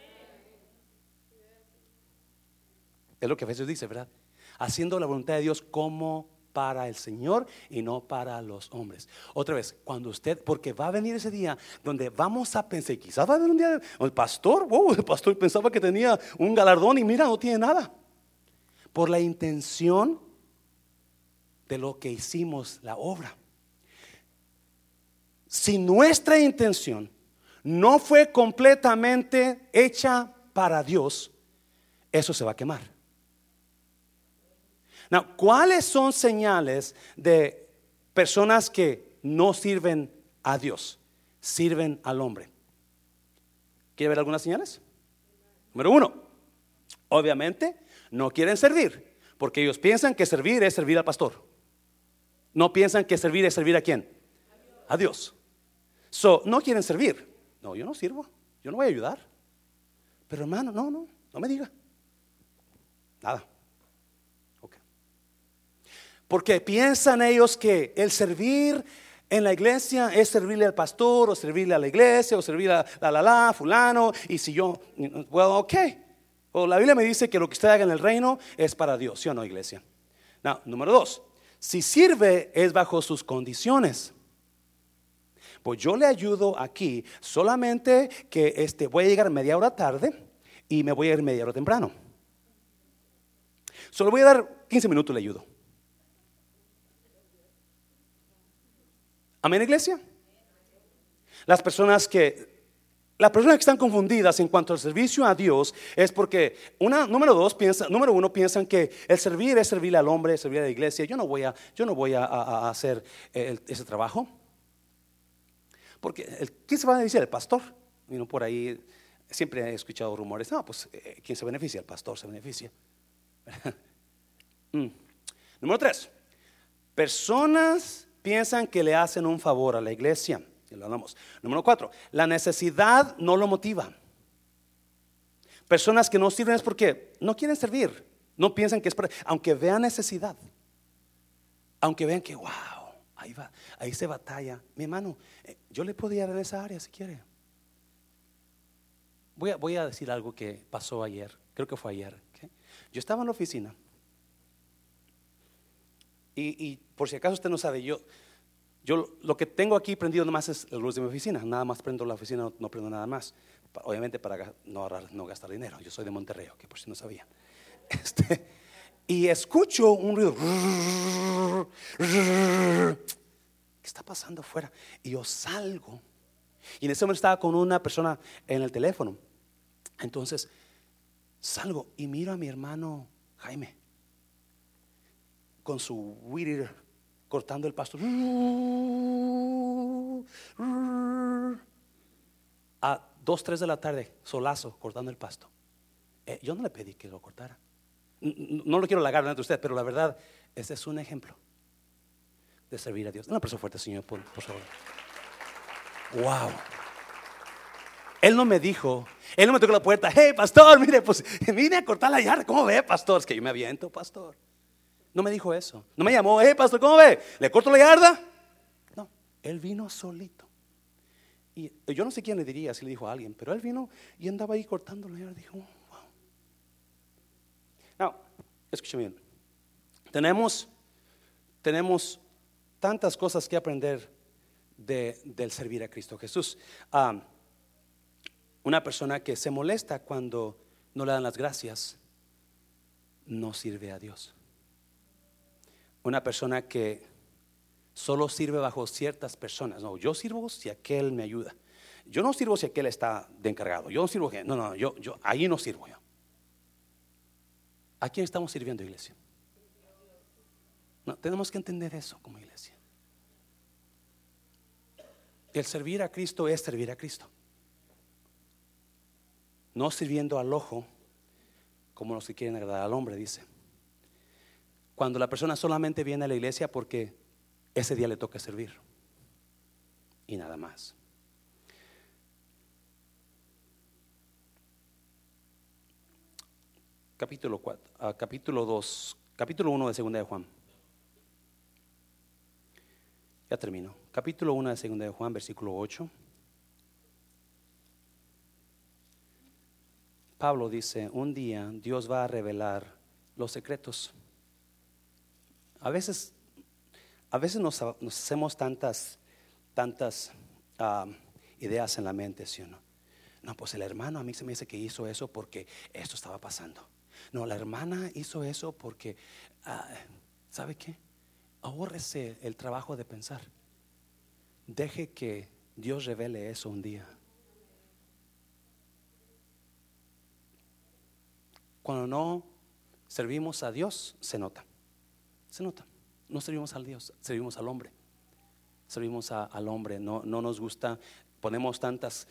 Speaker 1: Es lo que Efesios dice, ¿verdad? Haciendo la voluntad de Dios como para el Señor y no para los hombres. Otra vez, cuando usted, porque va a venir ese día donde vamos a pensar, quizás va a haber un día, el pastor pensaba que tenía un galardón y mira, no tiene nada. Por la intención de lo que hicimos, la obra. Si nuestra intención no fue completamente hecha para Dios, eso se va a quemar. Now, ¿cuáles son señales de personas que no sirven a Dios? Sirven al hombre. ¿Quiere ver algunas señales? Número 1, obviamente no quieren servir, porque ellos piensan que servir es servir al pastor. No piensan que servir es servir ¿a quién? A Dios. So, no quieren servir. No, yo no sirvo, yo no voy a ayudar. Pero hermano, no me diga nada. Porque piensan ellos que el servir en la iglesia es servirle al pastor, o servirle a la iglesia, o servir a fulano. Y si yo, ok. O la Biblia me dice que lo que usted haga en el reino es para Dios, ¿sí o no, iglesia? No, número 2, si sirve es bajo sus condiciones. Pues yo le ayudo aquí, solamente que voy a llegar media hora tarde y me voy a ir media hora temprano. Solo voy a dar 15 minutos, le ayudo. Amén, iglesia. Las personas que están confundidas en cuanto al servicio a Dios es porque número uno piensan que el servir es servirle al hombre, servir a la iglesia. Yo no voy a hacer ese trabajo. Porque ¿quién se va a beneficiar? El pastor. Por ahí siempre he escuchado rumores. No, pues ¿quién se beneficia? El pastor se beneficia. Número 3. Personas piensan que le hacen un favor a la iglesia. Lo hablamos. Número 4. La necesidad no lo motiva. Personas que no sirven es porque no quieren servir. No piensan que es para, aunque vean necesidad, aunque vean que wow, ahí va, ahí se batalla. Mi hermano, yo le podía dar en esa área si quiere. Voy a decir algo que pasó ayer. Creo que fue ayer, ¿okay? Yo estaba en la oficina y por si acaso usted no sabe, yo lo que tengo aquí prendido nomás es la luz de mi oficina. Nada más prendo la oficina, no prendo nada más. Obviamente para no gastar dinero. Yo soy de Monterrey, que por si no sabían. Y escucho un ruido. ¿Qué está pasando afuera? Y yo salgo. Y en ese momento estaba con una persona en el teléfono. Entonces salgo y miro a mi hermano Jaime con su weed eater cortando el pasto a 2, 3 de la tarde, solazo, cortando el pasto. Yo no le pedí que lo cortara. No lo quiero halagar delante de usted, pero la verdad, ese es un ejemplo de servir a Dios. Una persona fuerte, Señor, por favor. Wow. Él no me tocó la puerta. Hey, pastor, mire, pues vine a cortar la yarda. ¿Cómo ve, pastor? Es que yo me aviento, pastor. No me dijo eso. No me llamó, hey, pastor, ¿cómo ve? ¿Le corto la yarda? No, él vino solito. Y yo no sé quién le diría si le dijo a alguien, pero él vino y andaba ahí cortando la yarda. Dijo, wow. No, escuchen bien. Tenemos tantas cosas que aprender del servir a Cristo Jesús. Una persona que se molesta cuando no le dan las gracias no sirve a Dios. Una persona que solo sirve bajo ciertas personas. No, yo sirvo si aquel me ayuda. Yo no sirvo si aquel está de encargado. Yo no sirvo que yo ahí no sirvo yo. ¿A quién estamos sirviendo, iglesia? No, tenemos que entender eso como iglesia. El servir a Cristo es servir a Cristo. No sirviendo al ojo como los que quieren agradar al hombre, dice. Cuando la persona solamente viene a la iglesia porque ese día le toca servir y nada más. Capítulo 1 de segunda de Juan. Ya termino. Capítulo 1 de segunda de Juan, versículo 8. Pablo dice, un día Dios va a revelar los secretos. A veces nos hacemos tantas ideas en la mente, ¿sí o no? No, pues el hermano a mí se me dice que hizo eso porque esto estaba pasando. No, la hermana hizo eso porque ¿sabe qué? Ahórrese el trabajo de pensar. Deje que Dios revele eso un día. Cuando no servimos a Dios, se nota. No servimos al Dios, servimos al hombre. Servimos al hombre. No nos gusta. Ponemos tantos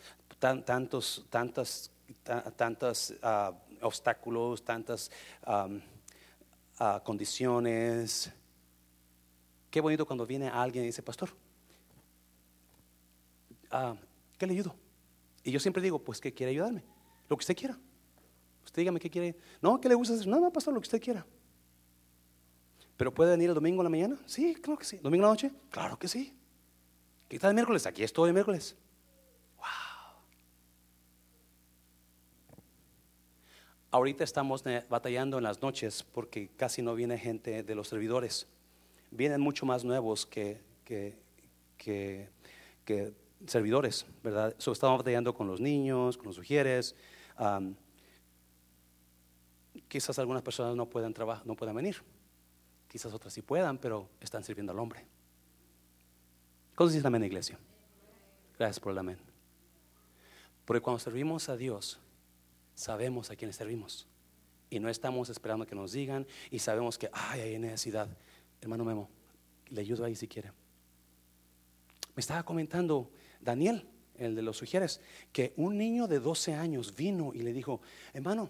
Speaker 1: obstáculos, tantas condiciones. Qué bonito cuando viene alguien y dice, pastor, ¿qué le ayudo? Y yo siempre digo, pues, ¿qué quiere ayudarme? Lo que usted quiera. Usted dígame qué quiere. No, ¿qué le gusta hacer? No, pastor, lo que usted quiera. ¿Pero puede venir el domingo en la mañana? Sí, claro que sí. ¿Domingo en la noche? Claro que sí. ¿Qué tal el miércoles? Aquí estoy el miércoles. Wow. Ahorita estamos batallando en las noches porque casi no viene gente de los servidores. Vienen mucho más nuevos que servidores, ¿verdad? Estamos batallando con los niños, con los sugieres. Quizás algunas personas no puedan venir. Quizás otras sí puedan, pero están sirviendo al hombre. ¿Cómo se dice amén, iglesia? Gracias por el amén. Porque cuando servimos a Dios, sabemos a quién servimos. Y no estamos esperando que nos digan. Y sabemos que hay necesidad. Hermano Memo, le ayudo ahí si quiere. Me estaba comentando Daniel, el de los sugieres, que un niño de 12 años vino y le dijo: hermano,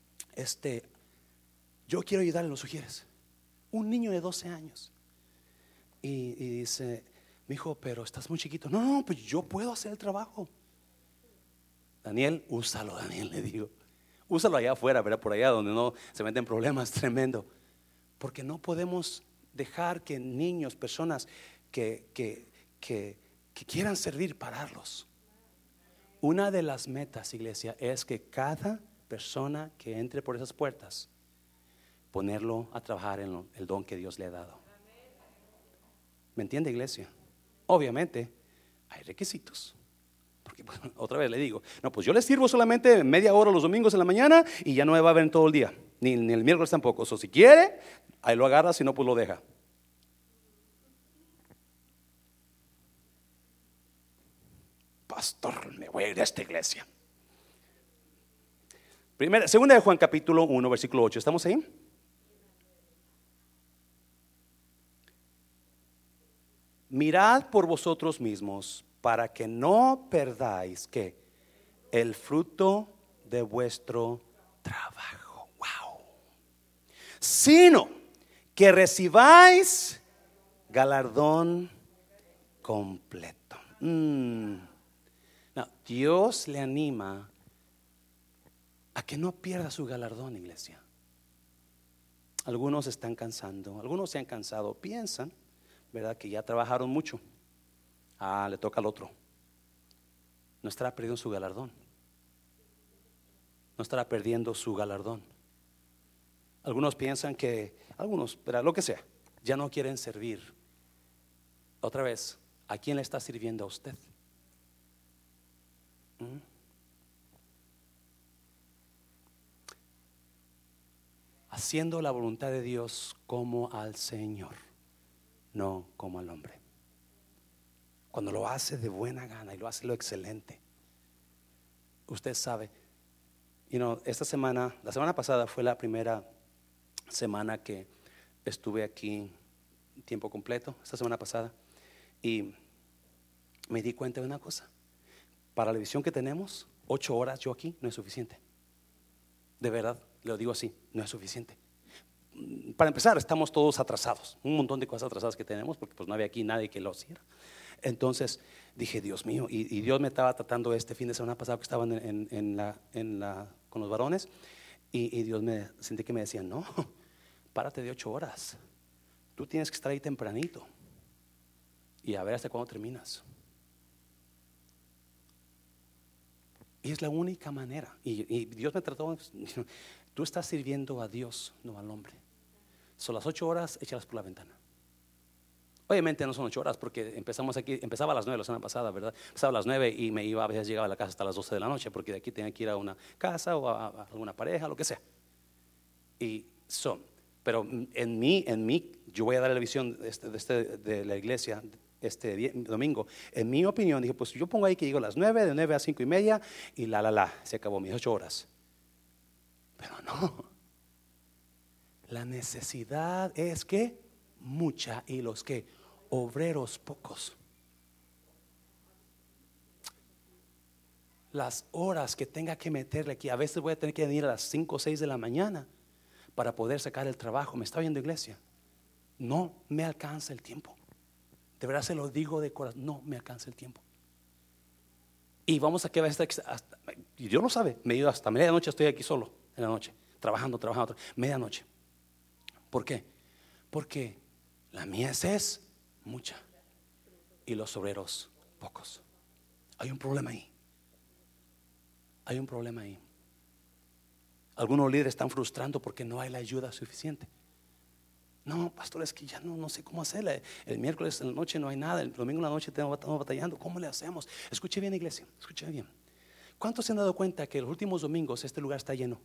Speaker 1: yo quiero ayudarle a los sugieres. Un niño de 12 años. Y dice, me dijo, pero estás muy chiquito. No, pues yo puedo hacer el trabajo. Daniel, úsalo, Daniel, le digo. Úsalo allá afuera, ¿verdad? Por allá donde no se meten problemas tremendo. Porque no podemos dejar que niños, personas que quieran servir, pararlos. Una de las metas, iglesia, es que cada persona que entre por esas puertas, ponerlo a trabajar en el don que Dios le ha dado. ¿Me entiende, iglesia? Obviamente hay requisitos. Porque otra vez le digo, no, pues yo les sirvo solamente media hora los domingos en la mañana y ya no me va a ver en todo el día, ni el miércoles tampoco. O si quiere, ahí lo agarra, si no, pues lo deja. Pastor, me voy a ir de esta iglesia. Segunda de Juan capítulo 1 versículo 8. ¿Estamos ahí? Mirad por vosotros mismos para que no perdáis que el fruto de vuestro trabajo. Wow. Sino que recibáis galardón completo. No, Dios le anima a que no pierda su galardón, iglesia. Algunos están cansando, algunos se han cansado, piensan, ¿verdad?, que ya trabajaron mucho. Le toca al otro. No estará perdiendo su galardón. No estará perdiendo su galardón. Algunos piensan pero lo que sea, ya no quieren servir. Otra vez, ¿a quién le está sirviendo a usted? Haciendo la voluntad de Dios como al Señor, no como al hombre. Cuando lo hace de buena gana y lo hace lo excelente, usted sabe. Esta semana, la semana pasada fue la primera semana que estuve aquí tiempo completo, esta semana pasada, y me di cuenta de una cosa. Para la visión que tenemos, 8 horas yo aquí no es suficiente. De verdad, lo digo así, no es suficiente. Para empezar, estamos todos atrasados, un montón de cosas atrasadas que tenemos, porque pues no había aquí nadie que lo hiciera. Entonces dije, Dios mío, y Dios me estaba tratando este fin de semana pasado que estaban con los varones, y Dios sentí que me decía, no, párate de 8 horas, tú tienes que estar ahí tempranito y a ver hasta cuándo terminas. Y es la única manera. Y Dios me trató, tú estás sirviendo a Dios, no al hombre. Son las 8 horas, échalas por la ventana. Obviamente no son 8 horas porque empezaba a las 9 la semana pasada, ¿verdad? Empezaba a las 9 y a veces llegaba a la casa hasta las 12 de la noche, porque de aquí tenía que ir a una casa o a alguna pareja, lo que sea. Pero en mí, yo voy a dar la visión de la iglesia este domingo. En mi opinión, dije, pues yo pongo ahí que llego a las 9, de 9 a 5 y media, y se acabó mis 8 horas. Pero no, la necesidad es que mucha, y los que obreros pocos. Las horas que tenga que meterle aquí, a veces voy a tener que venir a las 5 o 6 de la mañana para poder sacar el trabajo. ¿Me está oyendo, iglesia? No me alcanza el tiempo. De verdad se lo digo de corazón, no me alcanza el tiempo. Y vamos a quedar y Dios lo sabe, me he ido hasta medianoche, estoy aquí solo en la noche, trabajando, medianoche. ¿Por qué? Porque la mies es mucha y los obreros pocos. Hay un problema ahí. Algunos líderes están frustrando porque no hay la ayuda suficiente. No, pastor, es que ya no sé cómo hacerla. El miércoles en la noche no hay nada, el domingo en la noche estamos batallando. ¿Cómo le hacemos? Escuche bien, iglesia, escuche bien. ¿Cuántos se han dado cuenta que los últimos domingos este lugar está lleno?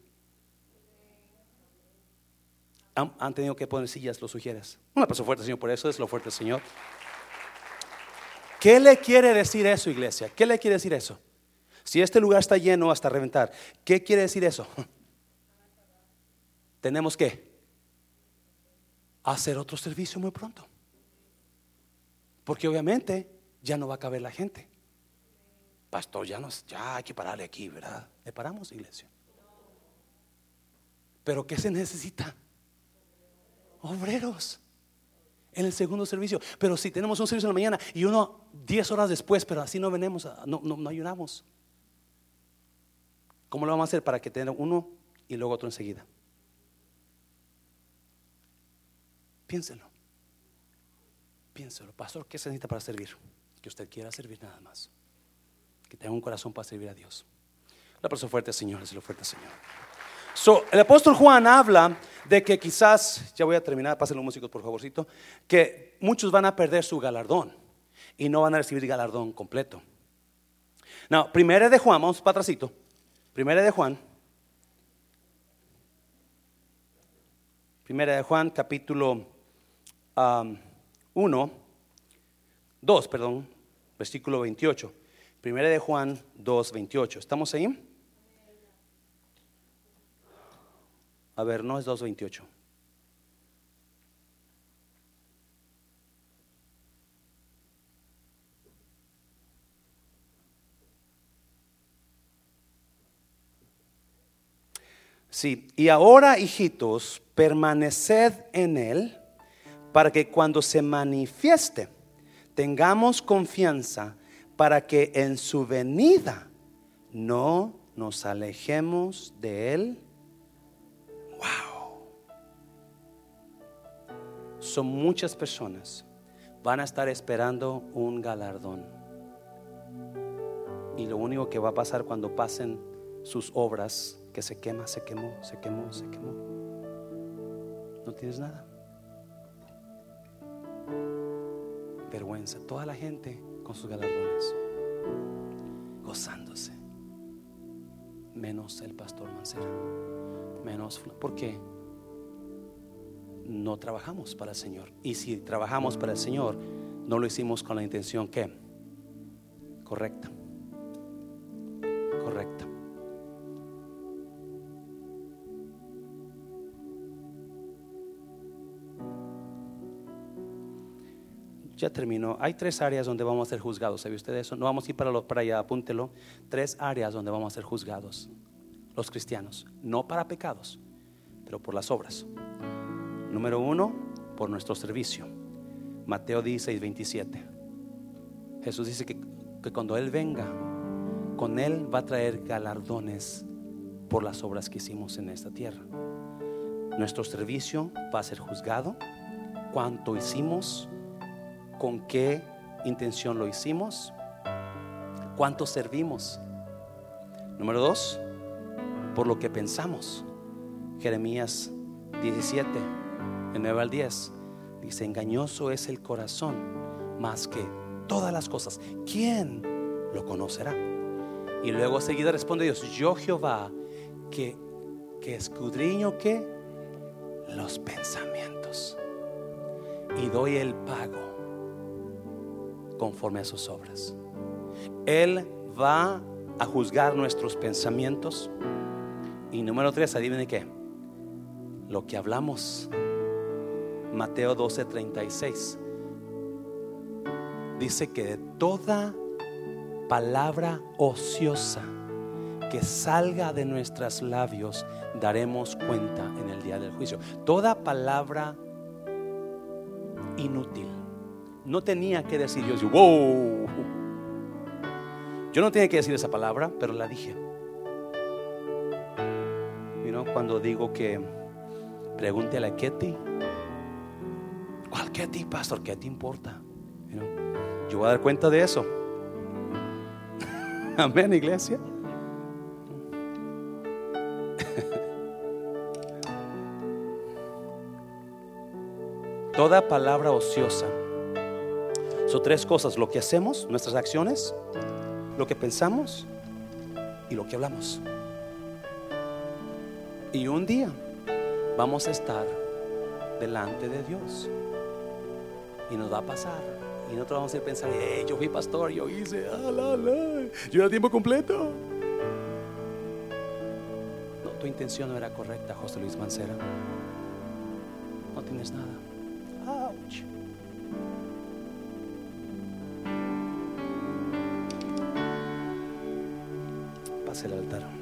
Speaker 1: Han tenido que poner sillas, los sugieres. Un aplauso fuerte, Señor, por eso es lo fuerte, Señor. ¿Qué le quiere decir eso, iglesia? ¿Qué le quiere decir eso? Si este lugar está lleno hasta reventar, ¿qué quiere decir eso? Tenemos que hacer otro servicio muy pronto, porque obviamente ya no va a caber la gente. Pastor, ya hay que pararle aquí, ¿verdad? ¿Le paramos, iglesia? ¿Pero qué se necesita? Obreros en el segundo servicio. Pero si tenemos un servicio en la mañana y uno 10 horas después, pero así no venimos, no ayunamos, ¿cómo lo vamos a hacer para que tenga uno y luego otro enseguida? Piénselo. Pastor, ¿qué se necesita para servir? Que usted quiera servir nada más, que tenga un corazón para servir a Dios. La persona fuerte, Señor, es lo fuerte, Señor. El apóstol Juan habla de que quizás, ya voy a terminar, pasen los músicos por favorcito, que muchos van a perder su galardón y no van a recibir galardón completo. No, primera de Juan, vamos para atrásito. Primera de Juan capítulo 2, versículo 28. Primera de Juan 2, 28. ¿Estamos ahí? A ver, no es 2:28. Sí, y ahora, hijitos, permaneced en él, para que cuando se manifieste tengamos confianza, para que en su venida no nos alejemos de él. Wow. Son muchas personas van a estar esperando un galardón, y lo único que va a pasar cuando pasen sus obras, que se quemó. No tienes nada. Vergüenza. Toda la gente con sus galardones, gozándose, menos el pastor Mancera, menos. ¿Por qué? No trabajamos para el Señor. Y si trabajamos para el Señor, no lo hicimos con la intención que correcta. Ya terminó. Hay 3 áreas donde vamos a ser juzgados. ¿Sabe usted eso? No vamos a ir para allá, apúntelo. 3 áreas donde vamos a ser juzgados los cristianos, no para pecados, pero por las obras. Número 1, por nuestro servicio. Mateo 16:27. Jesús dice que cuando Él venga, con Él va a traer galardones por las obras que hicimos en esta tierra. Nuestro servicio va a ser juzgado. ¿Cuánto hicimos? ¿Con qué intención lo hicimos? ¿Cuánto servimos? Número 2, por lo que pensamos. Jeremías 17, del 9 al 10, dice: engañoso es el corazón más que todas las cosas, ¿quién lo conocerá? Y luego seguida responde Dios: yo Jehová, que escudriño que los pensamientos, y doy el pago conforme a sus obras. Él va a juzgar nuestros pensamientos. Y número 3, adivinen qué, lo que hablamos. Mateo 12:36 dice que de toda palabra ociosa que salga de nuestros labios daremos cuenta en el día del juicio. Toda palabra inútil. No tenía que decir yo, wow. Yo no tenía que decir esa palabra, pero la dije. Cuando digo que pregúntele a Ketty, ¿cuál Ketty, pastor? ¿Qué te importa? Yo voy a dar cuenta de eso. Amén, iglesia. Toda palabra ociosa. Son 3 cosas: lo que hacemos, nuestras acciones, lo que pensamos y lo que hablamos. Y un día vamos a estar delante de Dios y nos va a pasar Y nosotros vamos a ir pensando, hey, yo fui pastor, yo hice, yo era tiempo completo. No, tu intención no era correcta, José Luis Mancera. No tienes nada. Ouch. Pase el altar.